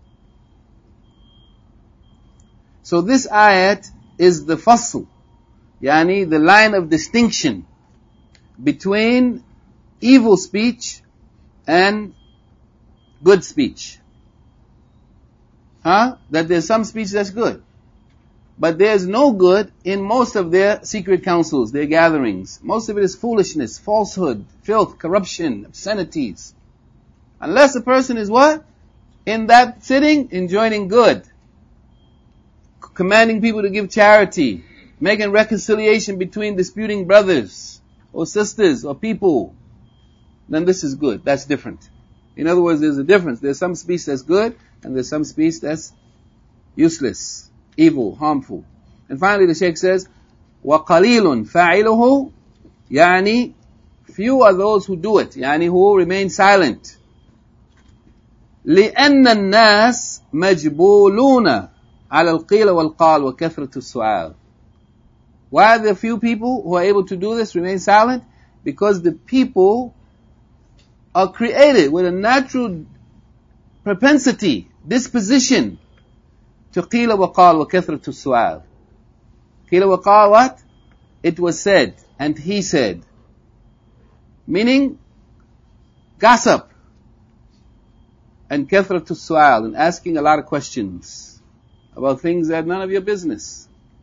So this ayat is the fasl, the line of distinction between evil speech and good speech. That there's some speech that's good, but there's no good in most of their secret councils, their gatherings. Most of it is foolishness, falsehood, filth, corruption, obscenities. Unless a person is what? In that sitting, enjoining good, commanding people to give charity, making reconciliation between disputing brothers or sisters or people, then this is good. That's different. In other words, there's a difference. There's some speech that's good, and there's some speech that's useless, evil, harmful. And finally the Shaykh says, وَقَلِيلٌ فَاعِلُهُ, few are those who do it, who remain silent. لِأَنَّ النَّاسِ مَجْبُولُونَ عَلَى الْقِيلَ وَالْقَالِ وَكَثْرَةُ السُّؤَالِ. Why are there few people who are able to do this, remain silent? Because the people are created with a natural propensity, disposition to qila wa qal wa kathratu su'al. Qila wa qal what? It was said, and he said. Meaning, gossip, and kathratu su'al, and asking a lot of questions about things that are none of your business.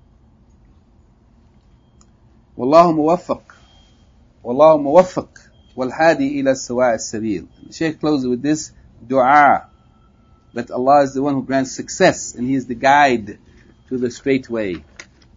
Wallahu muwaffaq. Wallahu muwaffaq. وَالْحَادِي إِلَى السَّوَاءِ السَّبِيلِ. The Shaykh closes with this dua, that Allah is the one who grants success, and He is the guide to the straight way.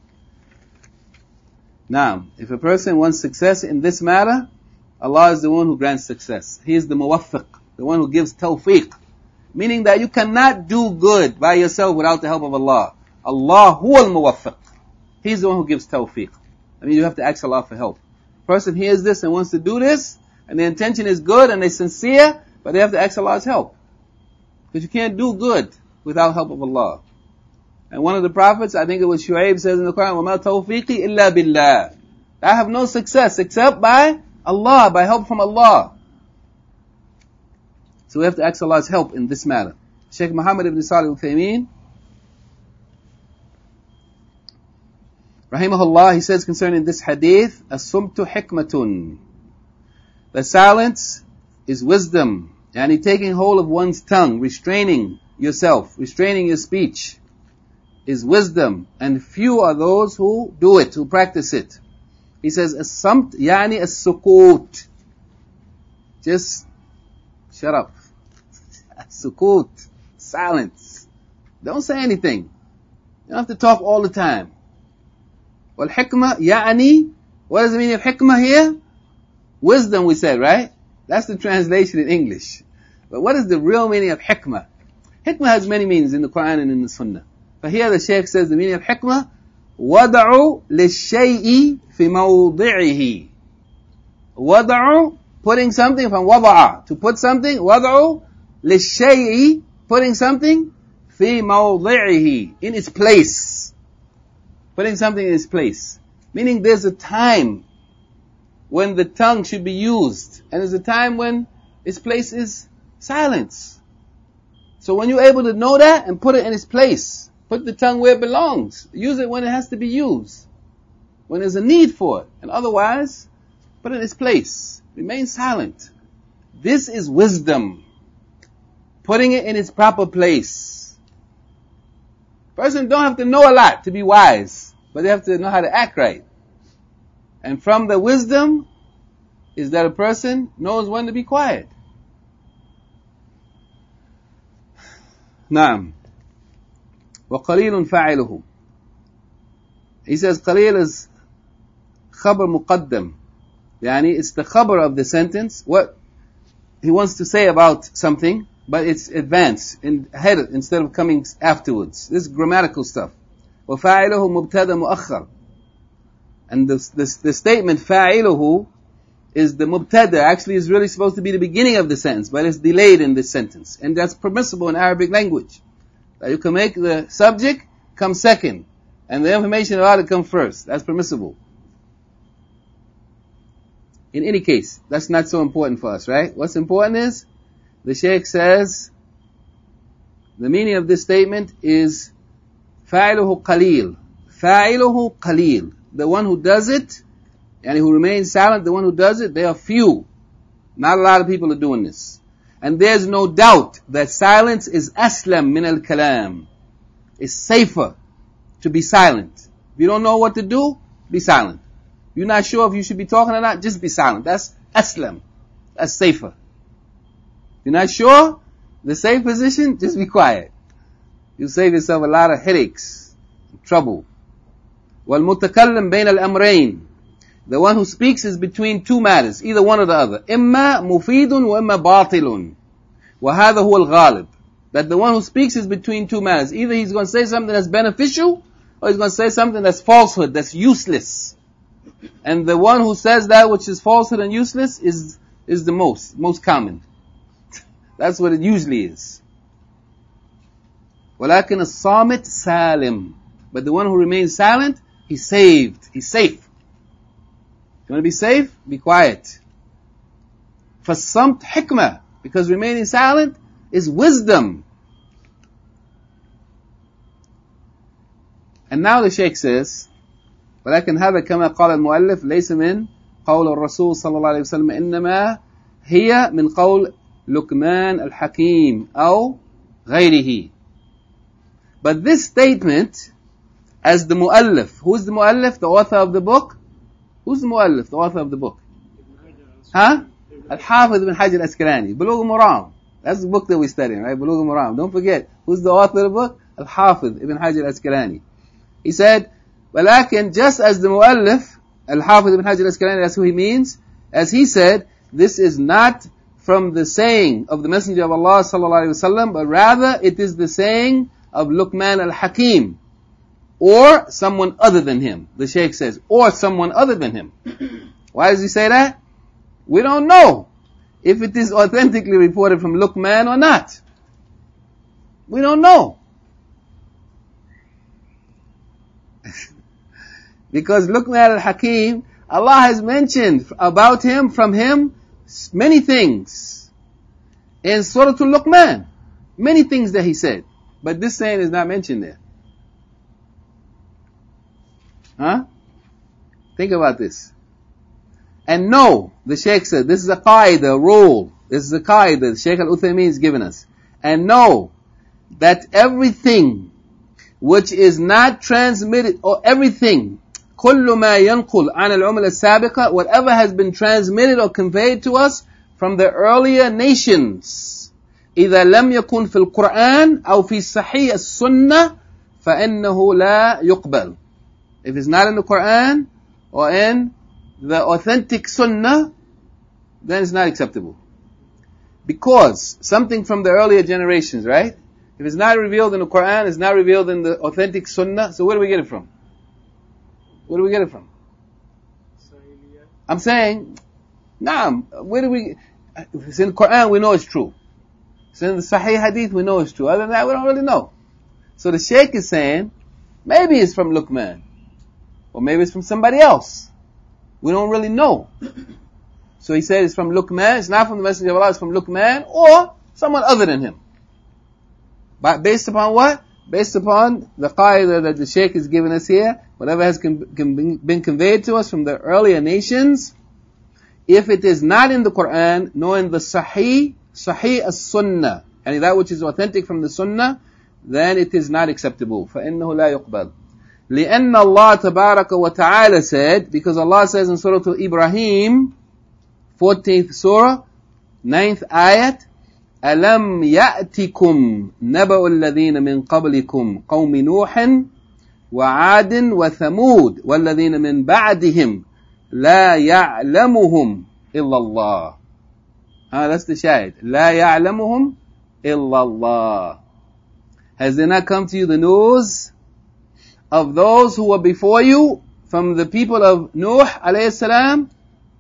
Now, if a person wants success in this matter, Allah is the one who grants success. He is the muwaffiq. the one who gives tawfiq. Meaning that you cannot do good by yourself without the help of Allah. Allah huwa al-muwaffiq. He's the one who gives tawfiq. I mean, you have to ask Allah for help. Person hears this and wants to do this, and the intention is good and they're sincere, but they have to ask Allah's help. Because you can't do good without help of Allah. And one of the prophets, I think it was Shu'aib, says in the Quran, وَمَا تَوْفِيقِي إِلَّا بِاللَّهِ. I have no success except by Allah, by help from Allah. So we have to ask Allah's help in this matter. Shaykh Muhammad ibn Salih al-Uthaymeen, rahimahullah, he says concerning this hadith, as-sumtu hikmatun. The silence is wisdom. Yani taking hold of one's tongue, restraining yourself, restraining your speech, is wisdom. And few are those who do it, who practice it. He says, as-samt, yani as-sukut. Just shut up. As-sukut. Silence. Don't say anything. You don't have to talk all the time. Wal-hikmah, yani, what does the meaning of hikmah here? Wisdom, we said, right? That's the translation in English. But what is the real meaning of hikmah? Hikmah has many meanings in the Quran and in the Sunnah. But here the Shaykh says the meaning of hikmah, وَضَعُ لِلشَّيْءِ فِي مَوْضِعِهِ. وَضَعُ, putting something from وَضَعَ, to put something, وَضَعُ لِلشَّيْءِ, putting something, فِي مَوْضِعِهِ, in its place. Putting something in its place. Meaning there's a time when the tongue should be used, and there's a time when its place is silence. So when you're able to know that and put it in its place, put the tongue where it belongs, use it when it has to be used, when there's a need for it, and otherwise, put it in its place. Remain silent. This is wisdom. Putting it in its proper place. Person don't have to know a lot to be wise, but they have to know how to act right. And from the wisdom is that a person knows when to be quiet. Naam. وَقَلِيلٌ فَاعِلُهُ. He says qalil is khabar muqaddam. Yani it's the khabar of the sentence, what he wants to say about something, but it's advanced, ahead instead of coming afterwards. This is grammatical stuff. وَفَاعِلُهُ مُبْتَدَى مُؤَخَّرٌ. And the statement fa'iluhu is the mubtada, actually is really supposed to be the beginning of the sentence, but it's delayed in this sentence. And that's permissible in Arabic language. That you can make the subject come second, and the information about it come first. That's permissible. In any case, that's not so important for us, right? What's important is, the Shaykh says, the meaning of this statement is, fa'iluhu qalil. Fa'iluhu qalil. The one who does it, and who remains silent, the one who does it, they are few. Not a lot of people are doing this. And there's no doubt that silence is aslam min al-kalam. It's safer to be silent. If you don't know what to do, be silent. You're not sure if you should be talking or not, just be silent. That's aslam. That's safer. If you're not sure, the safe position, just be quiet. You'll save yourself a lot of headaches, trouble. وَالْمُتَكَلِّمْ بَيْنَ الْأَمْرَيْنِ. The one who speaks is between two matters, either one or the other. إِمَّا مُفِيدٌ وَإِمَّا بَاطِلٌ. وَهَذَا هُوَ الْغَالِبُ. That the one who speaks is between two matters. Either he's going to say something that's beneficial, or he's going to say something that's falsehood, that's useless. And the one who says that which is falsehood and useless is the most common. That's what it usually is. وَلَكِنَ الصَّامِتْ سَالِمٌ. But the one who remains silent, he's saved. He's safe. You want to be safe? Be quiet. فَالصَّمْتْ hikmah. Because remaining silent is wisdom. And now the Shaykh says, ولكن هذا كما قال المؤلف ليس من قول الرسول صلى الله عليه وسلم إنما هي من قول لقمان الحكيم أو غيره. But this statement, as the muallif, who's the muallif? The author of the book? Who's the muallif? The author of the book? Huh? Al-Hafiz ibn Hajar al-Asqalani. Bulugh al-Maram. That's the book that we're studying, right? Bulugh al-Maram. Don't forget, who's the author of the book? Al-Hafiz ibn Hajar al-Asqalani. He said, ولكن just as the muallif, Al-Hafiz ibn Hajar al-Asqalani, that's who he means, as he said, this is not from the saying of the Messenger of Allah sallallahu alaihi wasallam, but rather it is the saying of Luqman al-Hakim, or someone other than him. The Shaykh says, or someone other than him. Why does he say that? We don't know if it is authentically reported from Luqman or not. We don't know. Because Luqman al-Hakim, Allah has mentioned about him, from him, many things. In Surah Al-Luqman, many things that he said. But this saying is not mentioned there. Huh? Think about this. And no, the Shaykh said, this is a qaida, a rule. This is a qaida the Shaykh Al-Uthaymeen has given us. And know that everything which is not transmitted, or everything, كل ما ينقل عن الأمم السابقة, whatever has been transmitted or conveyed to us from the earlier nations, إذا لم يكن في القرآن أو في صحيح السنة فإنه لا يقبل. If it's not in the Quran or in the authentic Sunnah, then it's not acceptable. Because something from the earlier generations, right? If it's not revealed in the Quran, it's not revealed in the authentic Sunnah, so where do we get it from? Where do we get it from? I'm saying, where do we, if it's in the Quran, we know it's true. If it's in the Sahih Hadith, we know it's true. Other than that, we don't really know. So the Shaykh is saying, maybe it's from Luqman. Or maybe it's from somebody else. We don't really know. So he said it's from Luqman, it's not from the Messenger of Allah, it's from Luqman, or someone other than him. But based upon what? Based upon the qaida that the Shaykh has given us here, whatever has been conveyed to us from the earlier nations, if it is not in the Quran, nor in the Sahih as-Sunnah, and that which is authentic from the Sunnah, then it is not acceptable. فَإِنَّهُ لَا يُقْبَلُ. لأن الله تبارك وتعالى said, because Allah says in Surah Ibrahim, 14th Surah, 9th ayat, أَلَمْ يَأْتِكُمْ نَبَأُ الَّذِينَ مِنْ قَبْلِكُمْ قَوْمِ نُوحٍ وَعَادٍ وَثَمُودٍ وَالَّذِينَ مِنْ بَعْدِهِمْ لَا يَعْلَمُهُمْ إِلَّا اللَّهِ. That's the shahid. لَا يَعْلَمُهُمْ إِلَّا اللَّهِ. Has there not come to you the news of those who were before you, from the people of Nuh alayhi salam,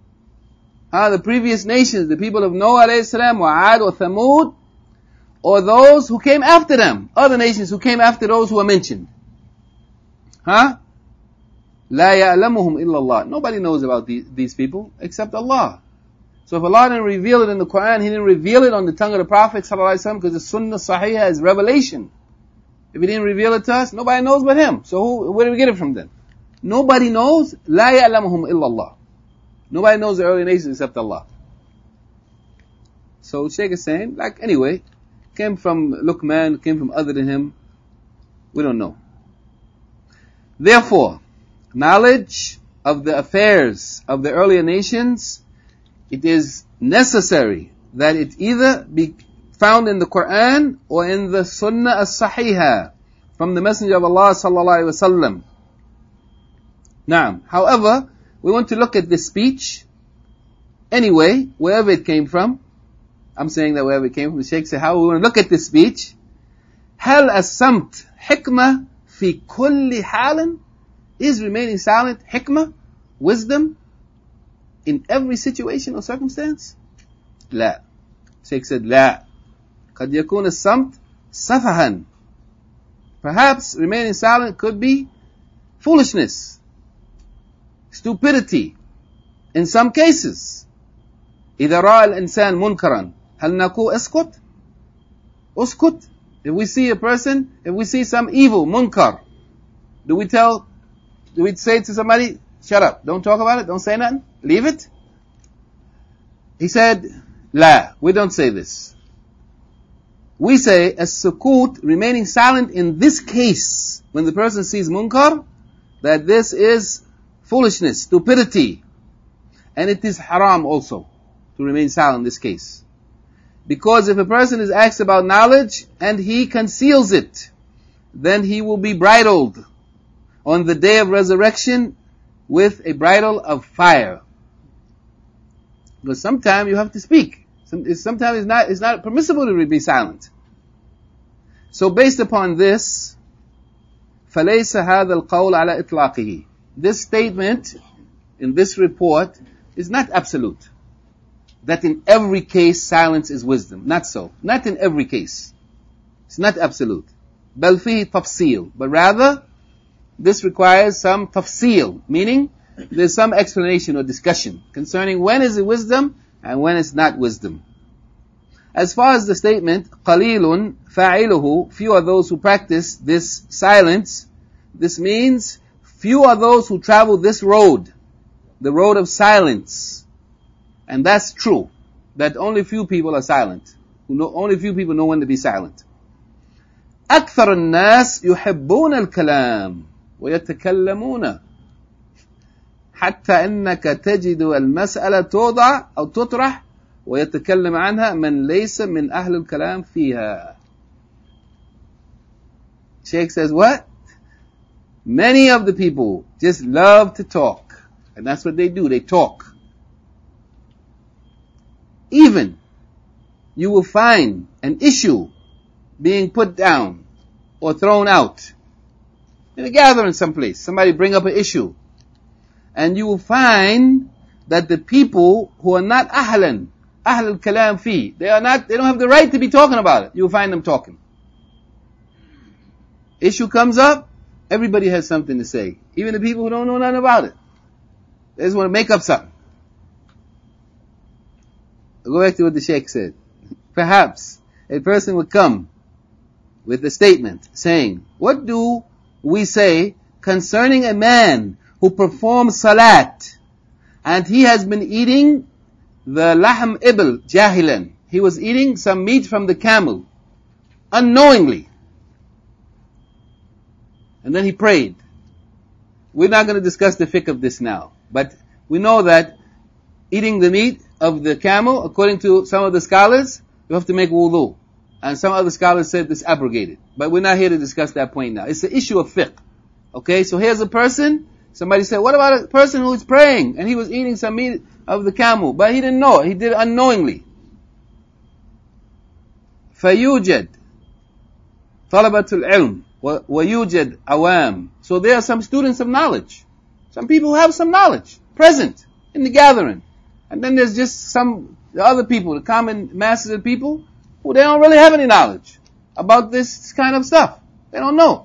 the previous nations, the people of Noah alayhi salam, or Ad or Thamud, or those who came after them, other nations who came after those who were mentioned? لا يعلمهم إلا الله. Nobody knows about these people except Allah. So if Allah didn't reveal it in the Quran, He didn't reveal it on the tongue of the Prophet sallallahu alaihi wasallam, because the Sunnah Sahihah is revelation. If He didn't reveal it to us, nobody knows but Him. So where do we get it from then? Nobody knows. لا يعلمهم إلا الله. Nobody knows the early nations except Allah. So Shaykh is saying, anyway, came from Luqman, came from other than him. We don't know. Therefore, knowledge of the affairs of the earlier nations, it is necessary that it either be found in the Quran or in the Sunnah as-Sahihah from the Messenger of Allah sallallahu alaihi wasallam. Now, however, we want to look at this speech anyway, wherever it came from. I'm saying that wherever it came from, the Shaykh said, how we want to look at this speech. هل الصمت حكمة في كل حال? Is remaining silent hikmah, wisdom, in every situation or circumstance? لا. Shaykh said, لا. قد يكون الصمت سفها. Perhaps remaining silent could be foolishness, stupidity. In some cases, إذا رأى الإنسان منكرا هل نقول اسكت؟ اسكت. If we see a person, if we see some evil, munkar, do we say to somebody, shut up, don't talk about it, don't say nothing, leave it? He said, la, we don't say this. We say, as-sukut, remaining silent in this case, when the person sees munkar, that this is foolishness, stupidity, and it is haram also, to remain silent in this case. Because if a person is asked about knowledge, and he conceals it, then he will be bridled on the day of resurrection with a bridle of fire. Because sometimes you have to speak. Sometimes it's not permissible to be silent. So based upon this, فَلَيْسَ هَذَا الْقَوْلَ عَلَى إِطْلَاقِهِ. This statement in this report is not absolute. That in every case silence is wisdom. Not so. Not in every case. It's not absolute. بَلْ فِيهِ تَفْصِيل. But rather, this requires some tafsil, meaning there's some explanation or discussion concerning when is it wisdom and when it's not wisdom. As far as the statement, قَلِيلٌ فَاعِلُهُ, few are those who practice this silence, this means few are those who travel this road, the road of silence. And that's true, that only few people are silent. Only few people know when to be silent. أكثر الناس يحبون الكلام ويتكلمون حتى إنك تجد المسألة توضع أو تطرح ويتكلم عنها من ليس من أهل الكلام فيها. Sheikh says what? Many of the people just love to talk. And that's what they do, they talk. Even you will find an issue being put down or thrown out in a gathering someplace. Somebody bring up an issue. And you will find that the people who are not ahl al-kalam fi, they don't have the right to be talking about it. You will find them talking. Issue comes up, everybody has something to say. Even the people who don't know nothing about it. They just want to make up something. I'll go back to what the Sheikh said. Perhaps a person would come with a statement saying, what do we say concerning a man who performs salat and he has been eating the lahm ibl jahilan? He was eating some meat from the camel unknowingly. And then he prayed. We're not going to discuss the fiqh of this now, but we know that eating the meat of the camel, according to some of the scholars, you have to make wudu. And some other scholars said this abrogated. But we're not here to discuss that point now. It's the issue of fiqh. Okay, so here's a person, somebody said, what about a person who's praying and he was eating some meat of the camel, but he didn't know it, he did it unknowingly. فَيُوجَد طَلَبَةُ الْعِلْمِ وَيُوجَد awam. So there are some students of knowledge. Some people have some knowledge present in the gathering. And then there's just the other people, the common masses of people, who they don't really have any knowledge about this kind of stuff. They don't know.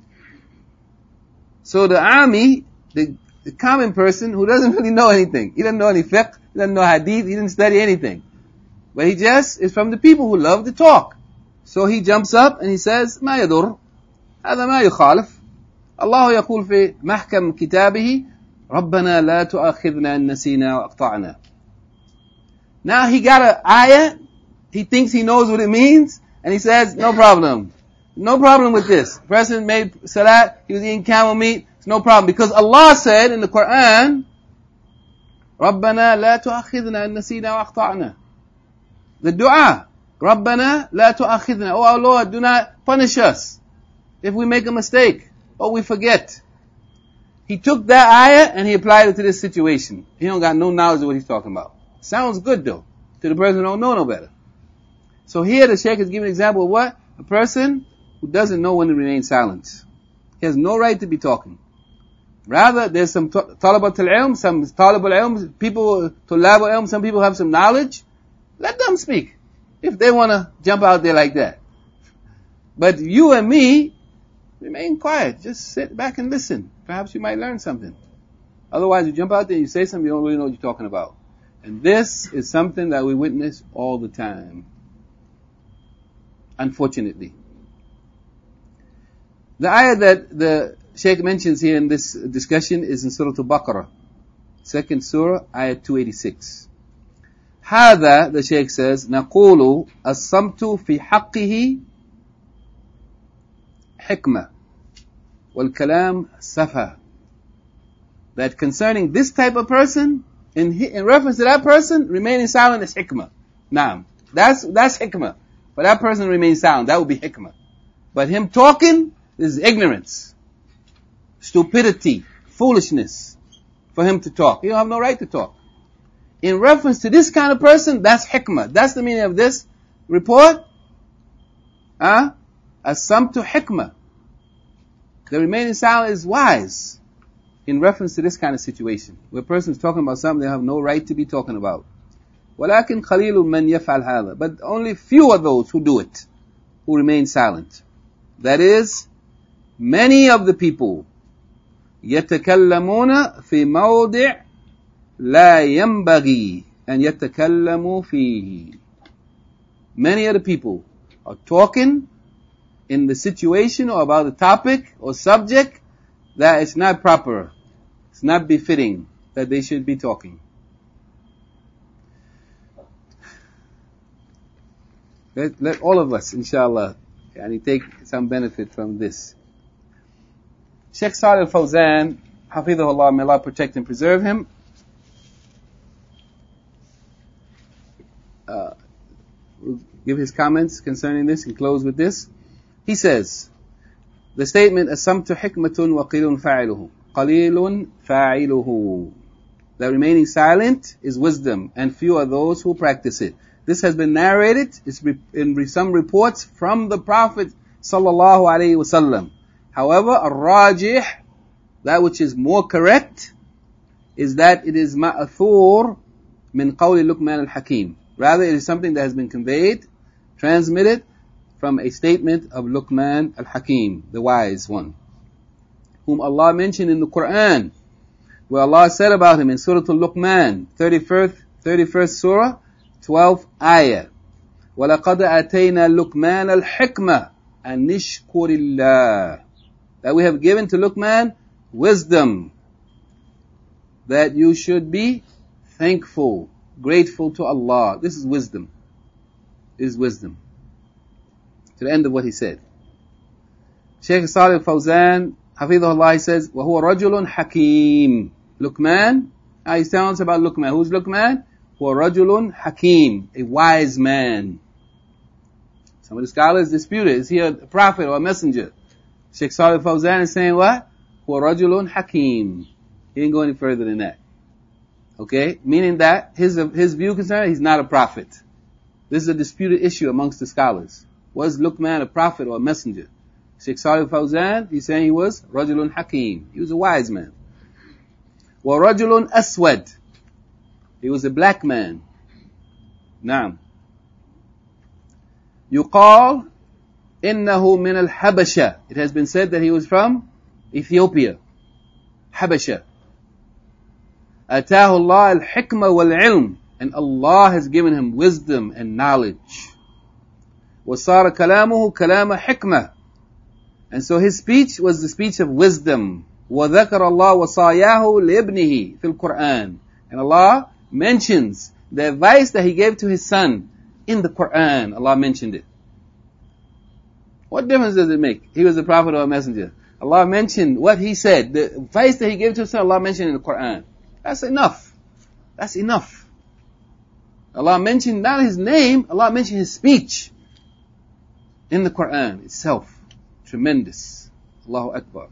So the army, the common person who doesn't really know anything, he doesn't know any fiqh, he doesn't know hadith, he didn't study anything. But he just is from the people who love to talk. So he jumps up and he says, ما يضر هذا ما يخالف الله يقول في محكم كتابه ربنا لا تؤاخذنا إن نسينا وأخطأنا. Now he got an ayah, he thinks he knows what it means, and he says, no problem. No problem with this. The person made salat, he was eating camel meat, it's no problem. Because Allah said in the Quran, رَبَّنَا لَا تُؤَخِذْنَا إِن نَّسِينَا وَأَخْطَأْنَا. The dua, رَبَّنَا لَا تُؤَخِذْنَا. Oh our Lord, do not punish us if we make a mistake or we forget. He took that ayah and he applied it to this situation. He don't got no knowledge of what he's talking about. Sounds good though, to the person who don't know no better. So here the Shaykh is giving an example of what? A person who doesn't know when to remain silent. He has no right to be talking. Rather, there's some talabat al-ilm, some talib al-ilm, people, tulab al-ilm, some people have some knowledge. Let them speak. If they want to jump out there like that. But you and me, remain quiet. Just sit back and listen. Perhaps you might learn something. Otherwise, you jump out there and you say something you don't really know what you're talking about. And this is something that we witness all the time. Unfortunately. The ayah that the Shaykh mentions here in this discussion is in Surah Al-Baqarah. Second Surah, ayah 286. هذا, the Shaykh says, نقول الصمت في حقه حكمة والكلام سفه. That concerning this type of person, in reference to that person, remaining silent is hikmah. Naam. That's hikmah. For that person to remain silent, that would be hikmah. But him talking is ignorance, stupidity, foolishness for him to talk. He don't have no right to talk. in reference to this kind of person, that's hikmah. That's the meaning of this report. As-samtu hikmah. The remaining silent is wise in reference to this kind of situation, where a person is talking about something they have no right to be talking about. وَلَكِنْ قَلِيلٌ مَنْ يَفْعَلْ هَذَا. But only few are those who do it, who remain silent. That is, many of the people يَتَكَلَّمُونَ فِي مَوْضِعٍ لَا يَنْبَغِي أَنْ يَتَكَلَّمُوا فِيهِ. Many of the people are talking in the situation or about the topic or subject that it's not proper, it's not befitting that they should be talking. Let all of us, inshallah, take some benefit from this. Sheikh Salih al-Fawzan, Hafidhahullah, may Allah protect and preserve him, will give his comments concerning this and close with this. He says, the statement, as-samtu hikmatun wa qalilun fa'iluhu. Qalilun fa'iluhu. The remaining silent is wisdom, and few are those who practice it. This has been narrated in some reports from the Prophet sallallahu alaihi wasallam. However, ar-rajih, that which is more correct, is that it is ma'thur min qawli Luqman al-Hakim. Rather, it is something that has been conveyed, transmitted from a statement of Luqman al-Hakim, the wise one, whom Allah mentioned in the Quran, where Allah said about him in Surah Al-Luqman, 31st Surah, 12th Ayah, وَلَقَدْ أَتَيْنَا لُقْمَانَ الْحِكْمَةَ أَنْ نِشْكُرِ اللَّهِ. That we have given to Luqman wisdom, that you should be thankful, grateful to Allah. This is wisdom. This is wisdom. To the end of what he said. Shaykh Salih al-Fawzan, Hafidhahullah, he says, وَهُوَ رَجُلٌ حَكِيمٌ. Luqman, he's telling us about Luqman. Who's Luqman? هُوَ رَجُلٌ حَكِيمٌ, a wise man. Some of the scholars disputed, is he a prophet or a messenger? Shaykh Salih al-Fawzan is saying what? هُوَ رَجُلٌ حَكِيمٌ. He didn't go any further than that. Okay? Meaning that his view concerning, he's not a prophet. This is a disputed issue amongst the scholars. Was Luqman a prophet or a messenger? Shaykh Salih al-Fawzan, he's saying he was Rajulun Hakim. He was a wise man. Wa Rajulun Aswad. He was a black man. Naam. Yuqal innahu min al-Habasha. It has been said that he was from Ethiopia. Habasha. Atahu Allah al-hikmah wal-ilm. And Allah has given him wisdom and knowledge. وَصَارَ كَلَامُهُ كَلَامَ حِكْمَةٍ. And so his speech was the speech of wisdom. وَذَكَرَ اللَّهُ وَصَايَاهُ لِابْنِهِ فِي الْقُرْآنِ. And Allah mentions the advice that he gave to his son in the Quran. Allah mentioned it. What difference does it make? He was a prophet or a messenger. Allah mentioned what he said. The advice that he gave to his son, Allah mentioned in the Quran. That's enough. That's enough. Allah mentioned not his name, Allah mentioned his speech in the Quran itself. Tremendous. Allahu Akbar.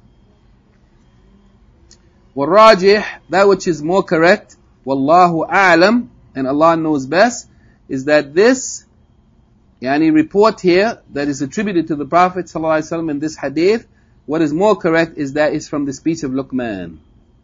وَالرَّاجِحِ, that which is more correct, وَاللَّهُ أَعْلَمُ, and Allah knows best, is that this report here that is attributed to the Prophet ﷺ in this hadith, what is more correct is that it's from the speech of Luqman.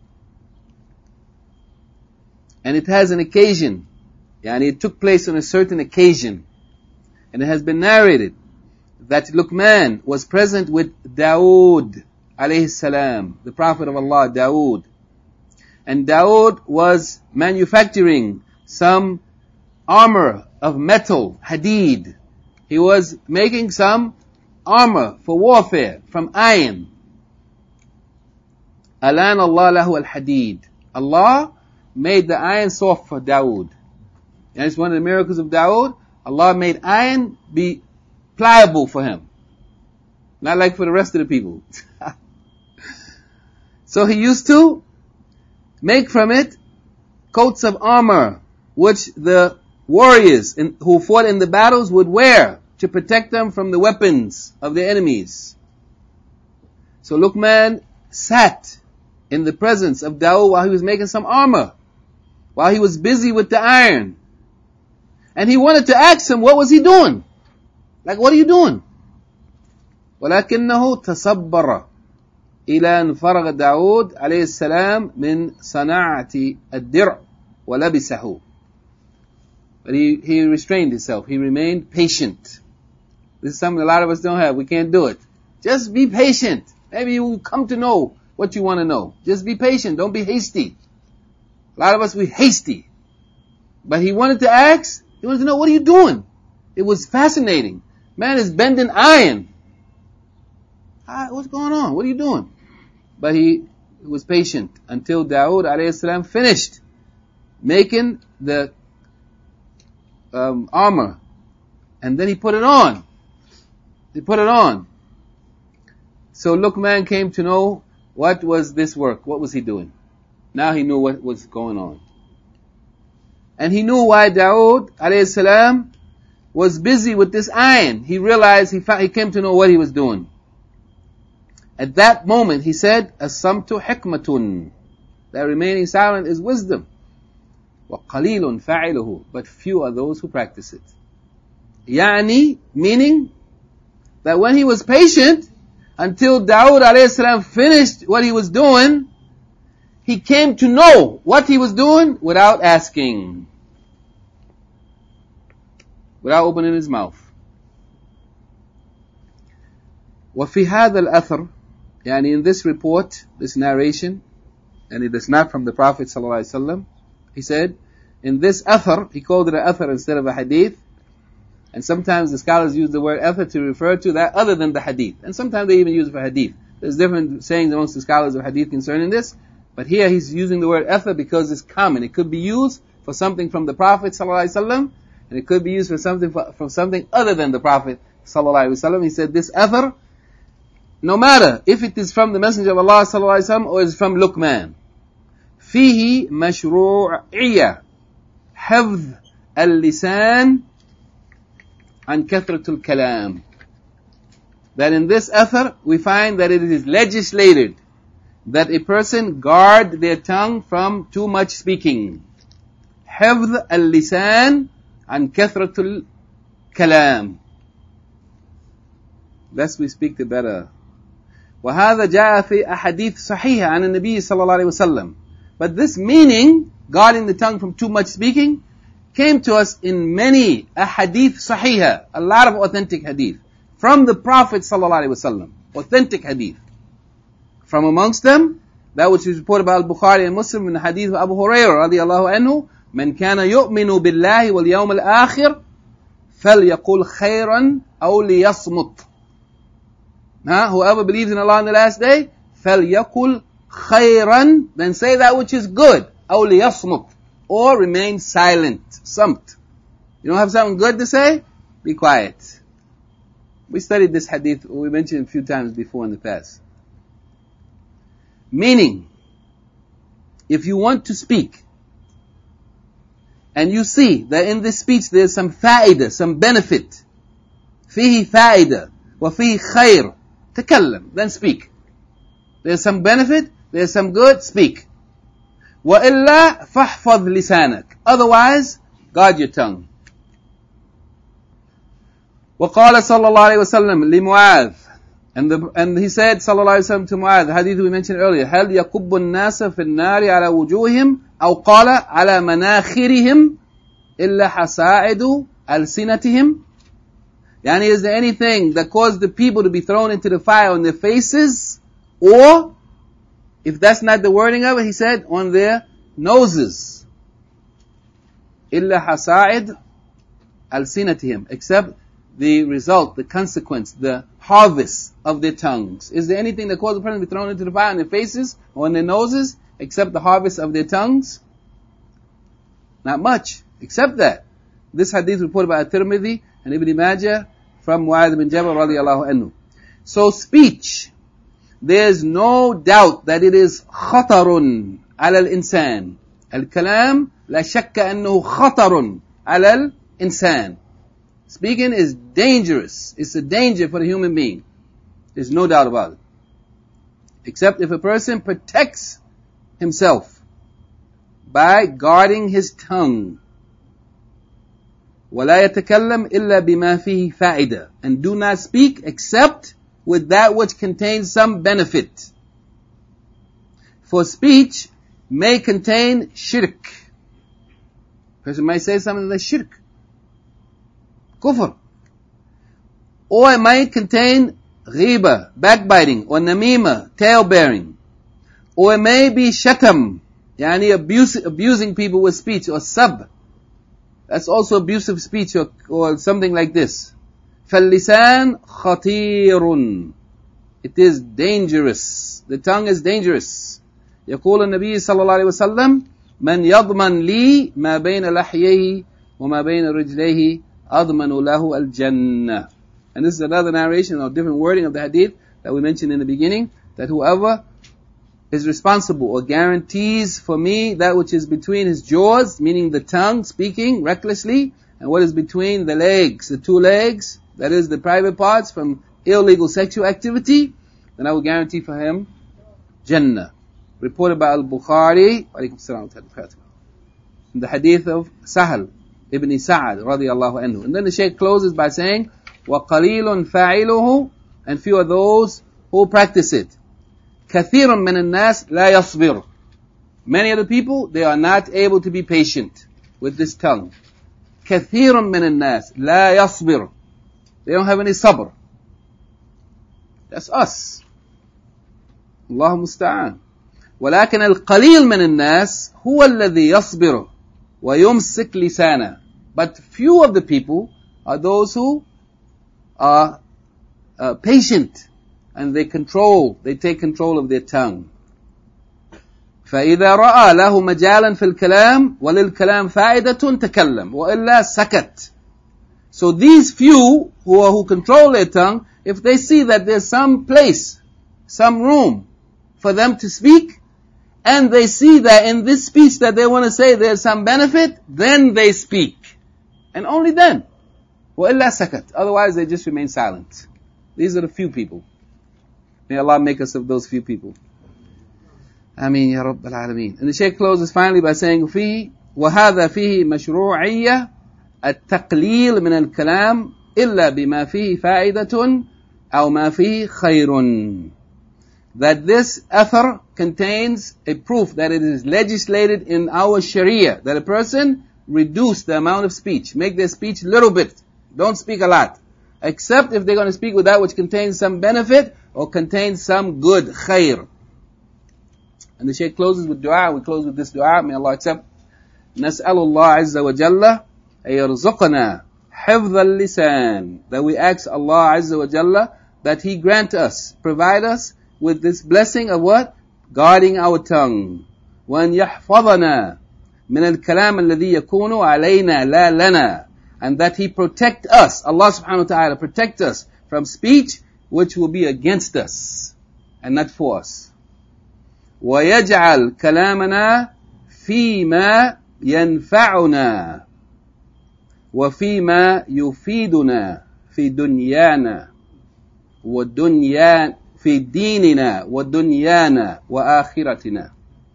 And it has an occasion. It took place on a certain occasion. And it has been narrated that Luqman was present with Dawood alayhi salam, the Prophet of Allah, Dawood. And Dawood was manufacturing some armor of metal, hadid. He was making some armor for warfare from iron. Alan Allah lahu al-hadid. Allah made the iron soft for Dawood. And it's one of the miracles of Dawood. Allah made iron be pliable for him. Not like for the rest of the people. So he used to make from it coats of armor, which the warriors who fought in the battles would wear to protect them from the weapons of the enemies. So Luqman sat in the presence of Dawood while he was making some armor. while he was busy with the iron. And he wanted to ask him, what was he doing? Like, what are you doing? ولكنه تصبر إلى أن فرغ داود عليه السلام من صناعة الدرع ولبسه. But he restrained himself. He remained patient. This is something a lot of us don't have. We can't do it. Just be patient. Maybe you will come to know what you want to know. Just be patient. Don't be hasty. A lot of us, we're hasty. But he wanted to ask, he wanted to know, what are you doing? It was fascinating. Man is bending iron. What's going on? What are you doing? But he was patient until Dawood alayhi salam finished making the armor. And then he put it on. He put it on. So Luqman came to know what was this work. What was he doing? Now he knew what was going on. And he knew why Dawood alayhi salam was busy with this iron. He realized, he came to know what he was doing. At that moment, he said, "As-samtu hikmatun." That remaining silent is wisdom. وَقَلِيلٌ فَعِلُهُ. But few are those who practice it. Yani, meaning that when he was patient, until Dawood alayhi salam finished what he was doing, he came to know what he was doing without asking. Without opening his mouth. وفي هذا الأثر, يعني in this report, this narration, and it is not from the Prophet ﷺ, he said, in this athar, he called it an athar instead of a hadith, and sometimes the scholars use the word athar to refer to that other than the hadith, and sometimes they even use it for hadith. There's different sayings amongst the scholars of hadith concerning this, but here he's using the word athar because it's common. It could be used for something from the Prophet ﷺ, and it could be used for something from something other than the Prophet ﷺ. He said this athar, no matter if it is from the Messenger of Allah sallallahu alaihi wasallam or is from Luqman, فيه مشروعية حفظ اللسان عن كثرة الكلام. That in this athar we find that it is legislated that a person guard their tongue from too much speaking. حفظ اللسان عن كثرة الكلام. Less we speak, the better. وهذا جاء في أحاديث صحيحة عن النبي صلى الله عليه وسلم. But this meaning, guarding the tongue from too much speaking, came to us in many ahadith sahiha, a lot of authentic hadith, from the Prophet صلى الله عليه وسلم. Authentic hadith. From amongst them, that which is reported by Al-Bukhari and Muslim in the hadith of Abu Hurairah radiallahu anhu, من كان يؤمن بالله واليوم الآخر فليقل خيرا أو ليصمت. Whoever believes in Allah on the last day, فَلْيَقُلْ خَيْرًا, then say that which is good, أَوْ لِيَصْمُتْ, or remain silent, samt. You don't have something good to say? Be quiet. We studied this hadith, we mentioned it a few times before in the past. Meaning, if you want to speak, and you see that in this speech there's some fa'idah, some benefit, فِيهِ فَائِدَةٌ وَفِيهِ خَيْرٌ, تكلم, then speak. There's some benefit, there's some good, speak. وَإِلَّا فَاحْفَظْ لِسَانَكَ. Otherwise, guard your tongue. وَقَالَ صلى الله عليه وسلم لِمُعَاذ, and he said صلى الله عليه وسلم to Mu'adh, the hadith we mentioned earlier, هَلْ يَكُبُّ النَّاسَ فِي النَّارِ عَلَى وُجُوهِهِمْ أَوْ قَالَ عَلَى مَنَاخِرِهِمْ إِلَّا حَسَائِدُ أَلْسِنَتِهِمْ. Yani, is there anything that caused the people to be thrown into the fire on their faces? Or, if that's not the wording of it, he said, on their noses. إِلَّا حَسَائِدْ أَلْسِنَتِهِمْ. Except the result, the consequence, the harvest of their tongues. Is there anything that caused the person to be thrown into the fire on their faces or on their noses? Except the harvest of their tongues? Not much. Except that. This hadith reported by At-Tirmidhi and Ibn Majah from Mu'adh bin Jabal radiallahu anhu. So speech, there's no doubt that it is خطر على الإنسان. الكلام لا شك أنه خطر على الإنسان. Speaking is dangerous. It's a danger for the human being. There's no doubt about it. Except if a person protects himself by guarding his tongue. وَلَا يَتَكَلَّمْ إِلَّا بِمَا فِيهِ فَائِدَةٌ, and do not speak except with that which contains some benefit. For speech may contain shirk. A person might say something that's shirk, kufr. Or it might contain ghiba, backbiting, or namima, tale-bearing. Or it may be shatam, yani abusing people with speech, or sab. That's also abusive speech, or something like this. فَاللِّسَانْ خَطِيرٌ, it is dangerous. The tongue is dangerous. يقول النبي صلى الله عليه وسلم من يضمن لي ما بين لحييه وما بين رجليه أضمن له الجنة. And this is another narration or different wording of the hadith that we mentioned in the beginning, that whoever is responsible or guarantees for me that which is between his jaws, meaning the tongue speaking recklessly, and what is between the legs, the two legs, that is the private parts from illegal sexual activity, then I will guarantee for him Jannah. Reported by Al-Bukhari, in the hadith of Sahal ibn Sa'ad radiyallahu anhu. And then the Shaykh closes by saying, وَقَلِيلٌ فَاعِلُهُ, and few are those who practice it. كَثِيرٌ مِّنَ النَّاسِ لَا يَصْبِرُ, many of the people, they are not able to be patient with this tongue. كَثِيرٌ مِّنَ النَّاسِ لَا يَصْبِرُ, they don't have any sabr. That's us. Allah musta'an. ولكن القليل من الناس هو الذي يصبر ويمسك لسانه. But few of the people are those who are patient and they take control of their tongue. فإذا رأى له مجالا في الكلام وللكلام فائدة تكلم وإلا سكت. So these few who control their tongue, if they see that there's some place, some room for them to speak, and they see that in this speech that they want to say there's some benefit, then they speak. And only then. وَإِلَّا سَكَتْ. Otherwise they just remain silent. These are the few people. May Allah make us of those few people. Ameen ya Rabb al-Alameen. And the Shaykh closes finally by saying, فِيهِ وَهَذَا فِيهِ مَشْرُوعِيَّةً التقليل من الكلام إلا بما فيه فائدة أو ما فيه خير. That this athar contains a proof that it is legislated in our sharia, that a person reduce the amount of speech, make their speech little bit, don't speak a lot, except if they're going to speak with that which contains some benefit or contains some good, khair. And the Shaykh closes with dua. We close with this dua. May Allah accept. نسأل الله عز وجل أن يرزقنا حفظ اللسان, that we ask Allah Azza wa Jalla that He grant us, provide us with this blessing of what? Guarding our tongue. وأن يحفظنا من الكلام الذي يكون علينا لا لنا, and that He protect us, Allah subhanahu wa ta'ala protect us from speech which will be against us and not for us. ويجعل كلامنا فيما ينفعنا وفيما يفيدنا في دنيانا ودنيا في ديننا ودنيانا وآخرتنا.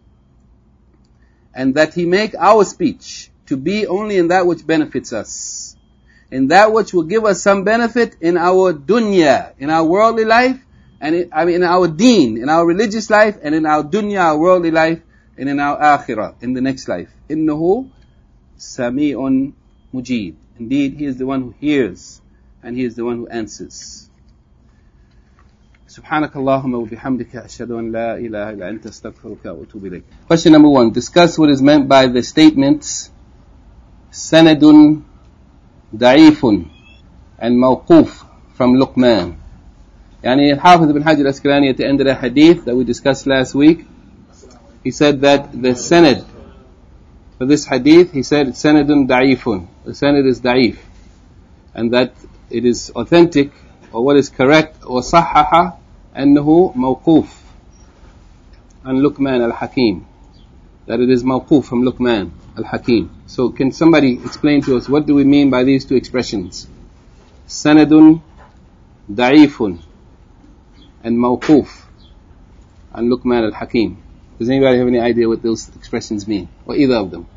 And that He make our speech to be only in that which benefits us, in that which will give us some benefit in our dunya, in our worldly life, and in our deen, in our religious life, and in our dunya, our worldly life, and in our akhirah, in the next life. إنه سميع مجيب. Indeed, He is the one who hears, and He is the one who answers. سبحانك اللهم وبحمدك أشهد أن لا إله إلا أنت أستغفرك وأتوب إليك. Question number 1. Discuss what is meant by the statements سند ضعيف and موقوف from Luqman. يعني الحافظ ibn Hajar al-Asqalani at the end of the hadith that we discussed last week, he said that the sanad for this hadith, he said sanadun da'ifun, the sanad is da'if, and that it is authentic, or what is correct, or صحح أنه موقوف عن لقمان al-Hakim, that it is موقوف from Luqman al-Hakim. So can somebody explain to us what do we mean by these two expressions? Sanadun da'ifun and موقوف عن لقمان al-Hakim. Does anybody have any idea what those expressions mean? Or either of them?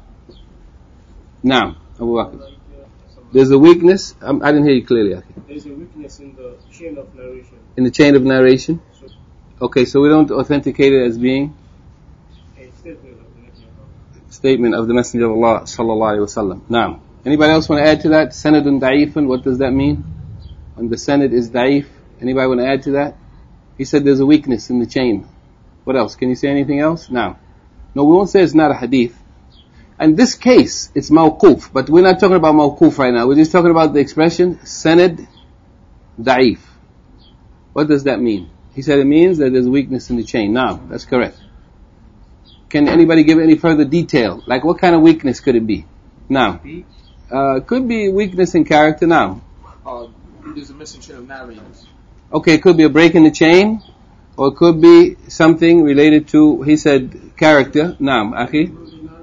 Now, Abu Bakr. There's a weakness. I didn't hear you clearly. Okay. There's a weakness in the chain of narration. In the chain of narration? Okay, so we don't authenticate it as being A statement of the Messenger of Allah. statement of the Messenger of Allah sallallahu alaihi wasallam. Now, anybody else want to add to that? Sanadun da'ifun, what does that mean? When the sanad is da'if, anybody want to add to that? He said there's a weakness in the chain. What else? Can you say anything else? Now, no, we won't say it's not a hadith. In this case, it's mawquf, but we're not talking about mawquf right now. We're just talking about the expression sanad da'if. What does that mean? He said it means that there's a weakness in the chain. Now, that's correct. Can anybody give any further detail? Like what kind of weakness could it be? Now, could be weakness in character. Now, there's a missing chain of narrators. okay, it could be a break in the chain, or it could be something related to, he said, character. Now, Akhi.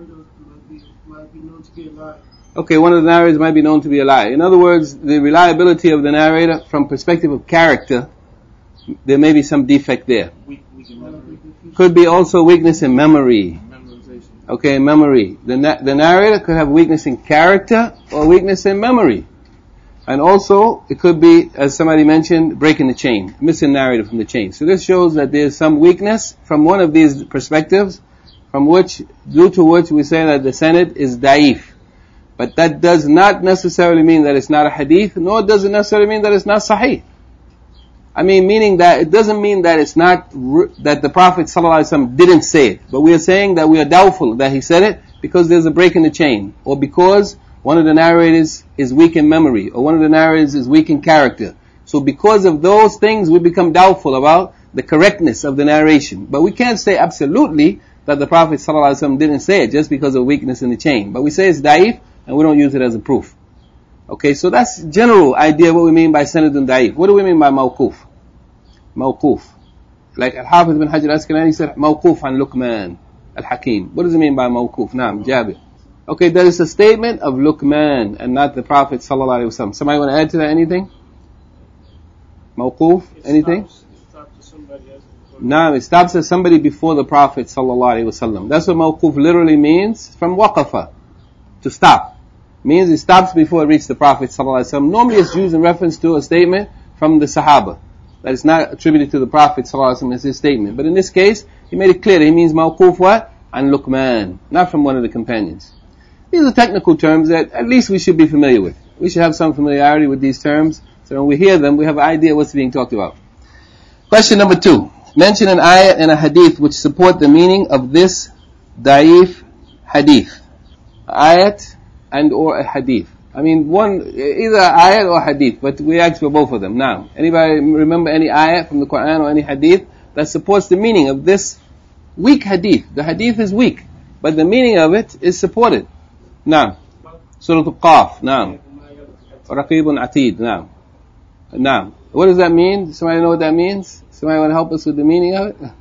Might be known to be a lie. Okay, one of the narrators might be known to be a lie. In other words, the reliability of the narrator from perspective of character, there may be some defect there. Weak in memory. Could be also weakness in memory. Memorization. Okay, memory. The narrator could have weakness in character or weakness in memory. And also, it could be, as somebody mentioned, breaking the chain, missing narrator from the chain. So this shows that there's some weakness from one of these perspectives, due to which we say that the sanad is da'if. But that does not necessarily mean that it's not a hadith, nor does it necessarily mean that it's not sahih. I mean, meaning that it doesn't mean that it's not, that the Prophet ﷺ didn't say it. But we are saying that we are doubtful that he said it because there's a break in the chain, or because one of the narrators is weak in memory, or one of the narrators is weak in character. So because of those things, we become doubtful about the correctness of the narration. But we can't say absolutely that the Prophet ﷺ didn't say it just because of weakness in the chain. But we say it's da'if, and we don't use it as a proof. Okay, so that's general idea of what we mean by sanadun da'if. What do we mean by mawquf? Mawquf. Like Al-Hafiz ibn Hajar al-Asqalani said, mawquf an Luqman al-Hakim. What does it mean by mawquf? Naam, Jabir. Okay, that is a statement of Luqman and not the Prophet sallallahu alaihi wasallam. Somebody want to add to that anything? Mawquf? Anything? It stops to somebody else. Naam, it stops at somebody before the Prophet sallallahu alaihi wasallam. That's what mawquf literally means, from waqafa, to stop. Means it stops before it reaches the Prophet sallallahu alaihi wasallam. Normally it's used in reference to a statement from the Sahaba. That is not attributed to the Prophet sallallahu alaihi wasallam as his statement. But in this case, he made it clear that he means mawquf what? An Luqman, not from one of the companions. These are technical terms that at least we should be familiar with. We should have some familiarity with these terms, so when we hear them, we have an idea what's being talked about. Question number 2. Mention an ayat and a hadith which support the meaning of this da'if hadith. Ayat and or a hadith. I mean, either ayat or hadith, but we ask for both of them. Now, anybody remember any ayat from the Quran or any hadith that supports the meaning of this weak hadith? The hadith is weak, but the meaning of it is supported. Now, Surah Al-Qaf, now, Raqibun Atid, now. Now, what does that mean? Somebody know what that means? Somebody want to help us with the meaning of it?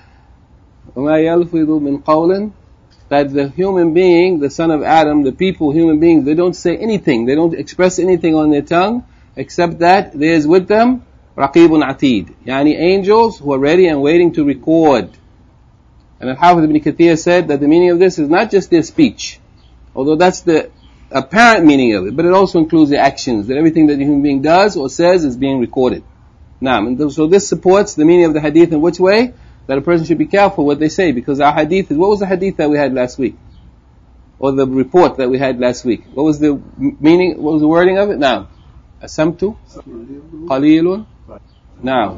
وَمَا يَلْفِظُ مِنْ قَوْلٍ, that the human being, the son of Adam, the people, human beings, they don't say anything, they don't express anything on their tongue, except that there is with them Raqibun Atid, yani angels who are ready and waiting to record. And Al-Hafiz ibn Kathir said that the meaning of this is not just their speech, although that's the apparent meaning of it, but it also includes the actions, that everything that the human being does or says is being recorded. Now, so this supports the meaning of the hadith in which way? That a person should be careful what they say, because our hadith is, what was the hadith that we had last week? Or the report that we had last week? What was the meaning, what was the wording of it? Now, asamtu, qalilun. Now,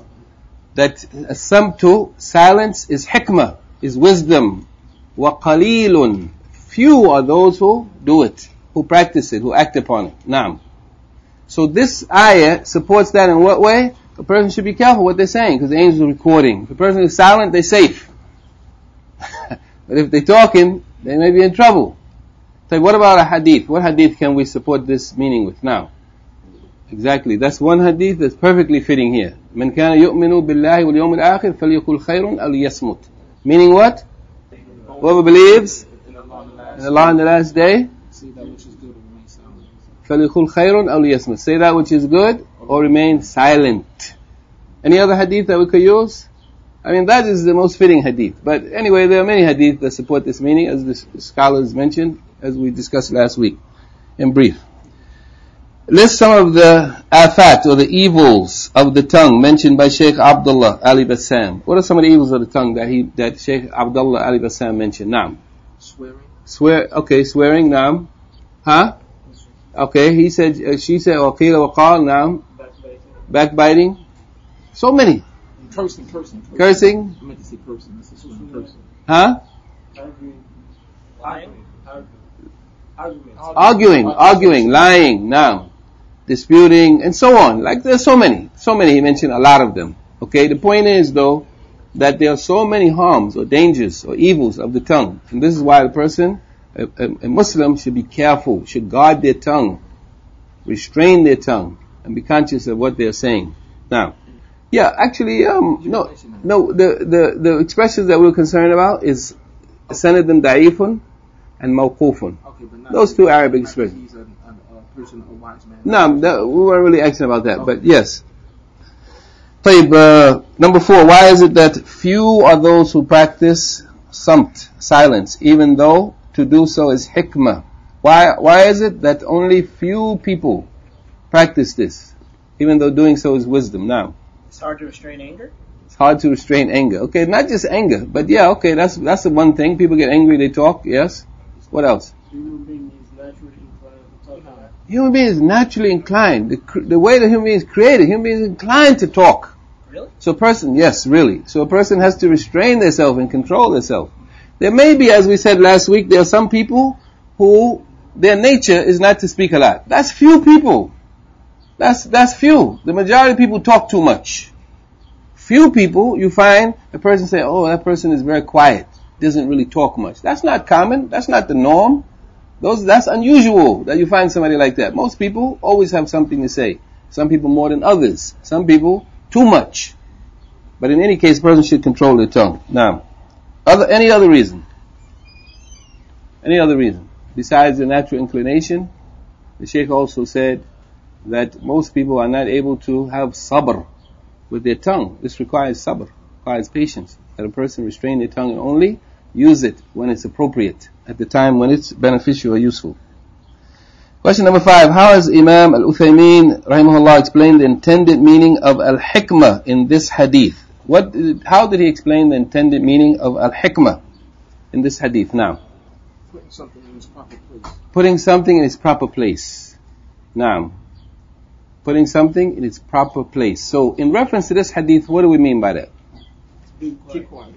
that asamtu, silence is hikmah, is wisdom. Wa qalilun, few are those who do it, who practice it, who act upon it. Now, so this ayah supports that in what way? A person should be careful what they're saying, because the angels are recording. If a person is silent, they're safe. But if they're talking, they may be in trouble. So what about a hadith? What hadith can we support this meaning with now? Exactly, that's one hadith that's perfectly fitting here. مَنْ كَانَ يُؤْمِنُ بِاللَّهِ وَالْيَوْمِ الْآخِرِ فَلْيَقُلْ خَيْرٌ أَوْ لِيَصْمُتْ. Meaning what? Whoever believes in Allah on the last day, فَلْيَقُلْ خَيْرٌ أَوْ لِيَصْمُتْ. Say that which is good or remain silent. Any other hadith that we could use? I mean, that is the most fitting hadith. But anyway, there are many hadith that support this meaning, as the scholars mentioned, as we discussed last week, in brief. List some of the afat, or the evils of the tongue, mentioned by Sheikh Abdullah Ali Bassam. What are some of the evils of the tongue that Sheikh Abdullah Ali Bassam mentioned? Naam. Swearing, naam. Huh? Okay, she said, waqila waqal, naam. Backbiting. So many. Cursing. Cursing. I meant to say cursing. This is cursing. Huh? Arguing, lying, now, disputing, and so on. Like, there's so many. He mentioned a lot of them. Okay, the point is, though, that there are so many harms or dangers or evils of the tongue. And this is why the person, a Muslim, should be careful, should guard their tongue, restrain their tongue, and be conscious of what they're saying. Now, yeah, actually, the expressions that we're concerned about is sanadun da'ifun and mawqufun. Okay, but those two Arabic expressions. He's a person, a wise man. No, we weren't really asking about that, but yes. Number 4, why is it that few are those who practice silence, even though to do so is hikmah? Why is it that only few people practice this, even though doing so is wisdom? Now, it's hard to restrain anger. It's hard to restrain anger. Okay, not just anger, but yeah, okay, that's the one thing. People get angry, they talk. Yes. What else? Human being is naturally inclined to talk about. Human being is naturally inclined. The way the human being is created, human being is inclined to talk. Really? So a person, yes, really. So a person has to restrain themselves and control themselves. There may be, as we said last week, there are some people who their nature is not to speak a lot. That's few people. That's few. The majority of people talk too much. Few people, you find a person say, oh, that person is very quiet, doesn't really talk much. That's not common. That's not the norm. That's unusual that you find somebody like that. Most people always have something to say. Some people more than others. Some people too much. But in any case, a person should control their tongue. Now, any other reason? Any other reason? Besides the natural inclination, the Shaykh also said that most people are not able to have sabr with their tongue. This requires sabr, requires patience. That a person restrain their tongue and only use it when it's appropriate, at the time when it's beneficial or useful. Question number 5. How has Imam Al-Uthaymeen rahimahullah explained the intended meaning of al-hikmah in this hadith? How did he explain the intended meaning of al-hikmah in this hadith? Now, Putting something in its proper place. putting something in its proper place. Now, putting something in its proper place. So, in reference to this hadith, what do we mean by that? Keep quiet.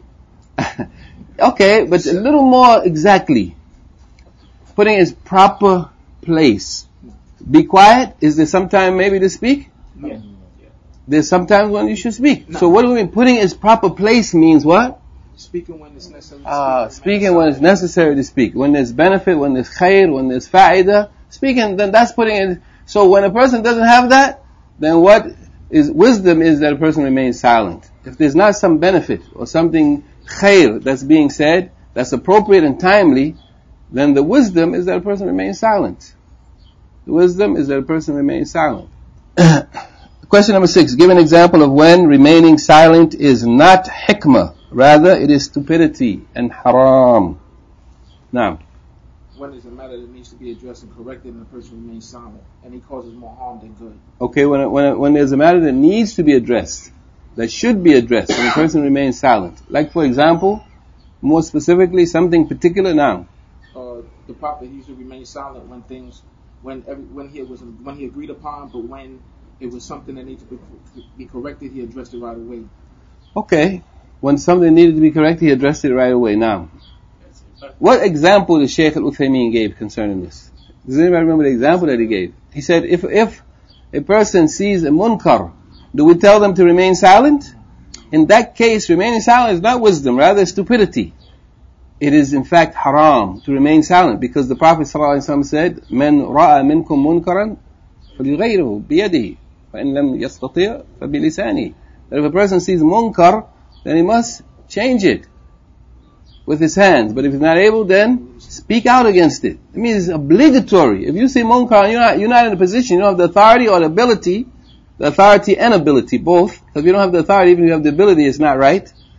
Okay, but a little more exactly. Putting its proper place. Be quiet. Is there some time maybe to speak? No. There's sometimes when you should speak. No. So what do we mean? Putting its proper place means what? Speaking when it's necessary to speak. Speaking when it's necessary to speak. When there's benefit, when there's khair, when there's fa'idah. Speaking, then that's putting it. So when a person doesn't have that, then what is wisdom is that a person remains silent. If there's not some benefit or something khair that's being said, that's appropriate and timely, then the wisdom is that a person remains silent. The wisdom is that a person remains silent. Question number 6. Give an example of when remaining silent is not hikmah. Rather, it is stupidity and haram. Now, When there's a matter that needs to be addressed and corrected and the person remains silent and he causes more harm than good. okay, when there's a matter that needs to be addressed, that should be addressed, and the person remains silent. Like, for example, more specifically, something particular now. The Prophet used to remain silent when he agreed upon, but when it was something that needed to be corrected, he addressed it right away. Okay, when something needed to be corrected, he addressed it right away. Now, what example did Shaykh Al-Uthaymeen gave concerning this? Does anybody remember the example that he gave? He said, if a person sees a munkar, do we tell them to remain silent? In that case, remaining silent is not wisdom, rather stupidity. It is in fact haram to remain silent, because the Prophet ﷺ said, "Man ra'a minkum munkaran falyughayyirhu biyadihi, fa in lam yastati' fa bilisanihi." That if a person sees munkar, then he must change it with his hands. But if he's not able, then speak out against it. It means it's obligatory. If you see munkar, you're not in a position, you don't have the authority or the ability and ability, both. If you don't have the authority, even if you have the ability, it's not right.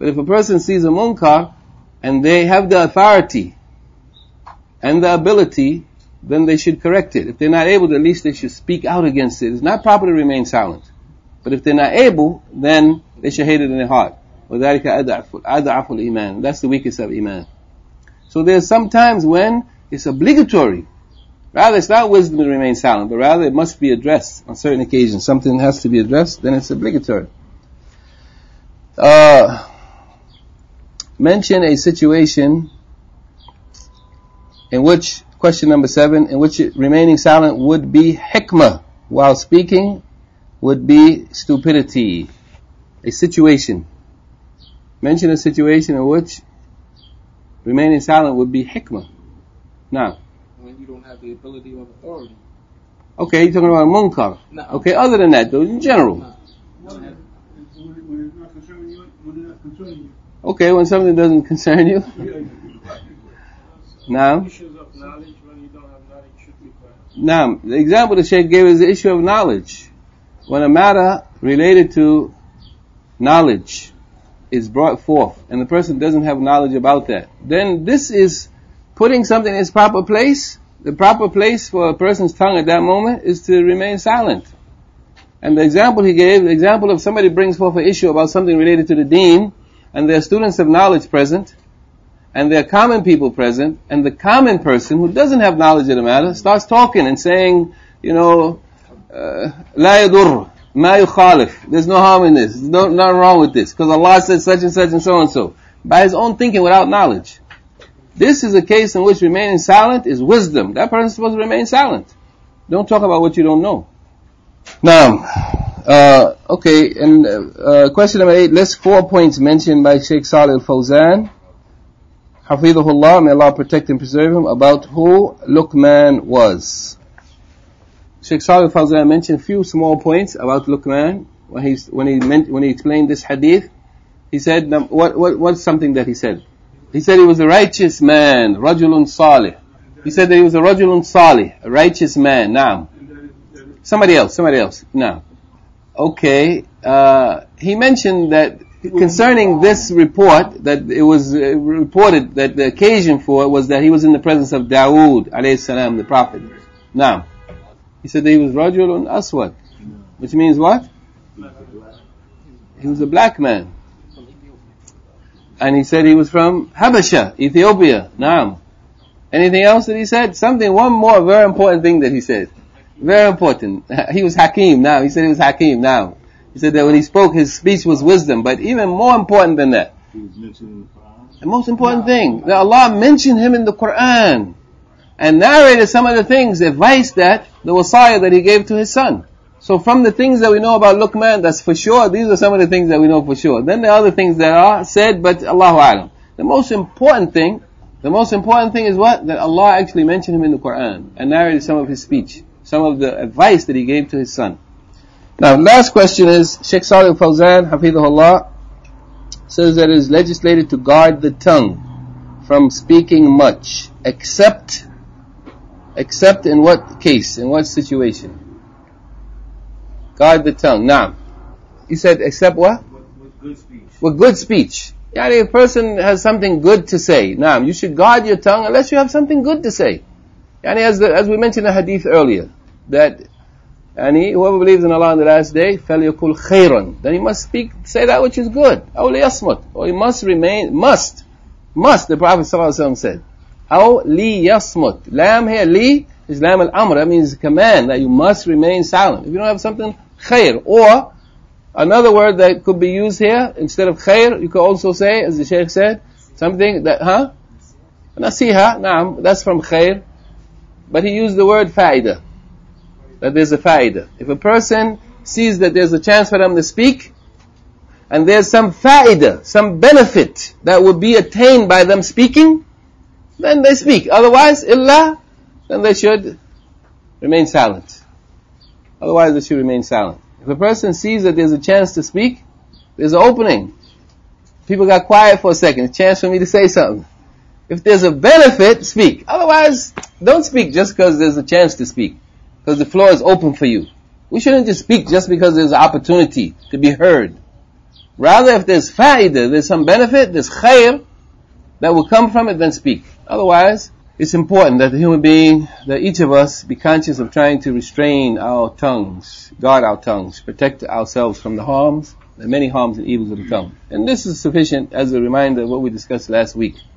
But if a person sees a munkar and they have the authority and the ability, then they should correct it. If they're not able, at least they should speak out against it. It's not proper to remain silent. But if they're not able, then they should hate it in their heart. وَذَلِكَ أَضْعَفُ الْإِيمَانِ. That's the weakest of iman. So there's some times when it's obligatory. Rather, it's not wisdom to remain silent, but rather it must be addressed on certain occasions. Something has to be addressed, then it's obligatory. Mention a situation in which, question number 7, in which remaining silent would be hikmah, while speaking would be stupidity. A situation. Mention a situation in which remaining silent would be hikmah. Now, when you don't have the ability or authority. Okay, you're talking about munkar. No. Okay, other than that though, in general. No. When it's not concerning you, when it's not concerning you. Okay, when something doesn't concern you. Now, Issues of knowledge, when you don't have knowledge, should be quiet. now, the example the Shaykh gave is the issue of knowledge. When a matter related to knowledge is brought forth, and the person doesn't have knowledge about that, then this is putting something in its proper place. The proper place for a person's tongue at that moment is to remain silent. And the example he gave, the example of somebody brings forth an issue about something related to the deen, and there are students of knowledge present, and there are common people present, and the common person who doesn't have knowledge of the matter starts talking and saying, لا يضر ما يخالف. There's no harm in this. There's nothing wrong with this. Because Allah said such and such and so and so. By his own thinking without knowledge. This is a case in which remaining silent is wisdom. That person is supposed to remain silent. Don't talk about what you don't know. Now, okay, and question number 8, list 4 points mentioned by Shaykh Salih al-Fawzan, Hafidhullah, may Allah protect and preserve him, about who Luqman was. Shaykh Salih al-Fawzan mentioned a few small points about Luqman when he explained this hadith. He said, what's something that he said? He said he was a righteous man, Rajulun Salih. He said that he was a Rajulun Salih, a righteous man. Naam. Somebody else. Now, okay. He mentioned that concerning this report, that it was reported that the occasion for it was that he was in the presence of Dawood alayhi salam, the prophet. Now, he said that he was Rajulun Aswad, which means what? He was a black man. And he said he was from Habasha, Ethiopia. Naam. Anything else that he said? One more very important thing that he said. Very important. He was Hakim now. He said he was Hakim now. He said that when he spoke, his speech was wisdom. But even more important than that, He was mentioned in the Quran. the most important thing, that Allah mentioned him in the Quran and narrated some of the things, advice that, the wasiyah that he gave to his son. So from the things that we know about Luqman, that's for sure, these are some of the things that we know for sure. Then there are other things that are said, but Allahu A'lam. The most important thing is what? That Allah actually mentioned him in the Quran and narrated some of his speech, some of the advice that he gave to his son. Now, last question is, Shaykh Salih al-Fawzan, Hafidhullah, says that it is legislated to guard the tongue from speaking much, except in what case, in what situation? Guard the tongue. Now, he said, except what? With good speech. With good speech. Yani, a person has something good to say. Now, you should guard your tongue unless you have something good to say. Yani, as we mentioned in the hadith earlier, that whoever believes in Allah on the last day, فَلْيَقُلْ خَيْرًا, then he must say that which is good. أَوْ لِيَصْمُتْ, or he must, the Prophet ﷺ said. أَوْ لِيَصْمُتْ. Lam here, li, is lam al-amr, that means command, that you must remain silent. If you don't have something, khair. Or, another word that could be used here, instead of khair, you could also say, as the Shaykh said, something that, nasiha, naam, that's from khair. But he used the word fa'idah, that there's a fa'idah. If a person sees that there's a chance for them to speak, and there's some fa'idah, some benefit that would be attained by them speaking, then they speak. Otherwise, then they should remain silent. If a person sees that there's a chance to speak, there's an opening. People got quiet for a second, a chance for me to say something. If there's a benefit, speak. Otherwise, don't speak just because there's a chance to speak. Because the floor is open for you. We shouldn't just speak just because there's an opportunity to be heard. Rather, if there's fa'idah, there's some benefit, there's khair that will come from it, then speak. Otherwise, it's important that the human being, that each of us be conscious of trying to restrain our tongues, guard our tongues, protect ourselves from the harms, the many harms and evils of the tongue. And this is sufficient as a reminder of what we discussed last week.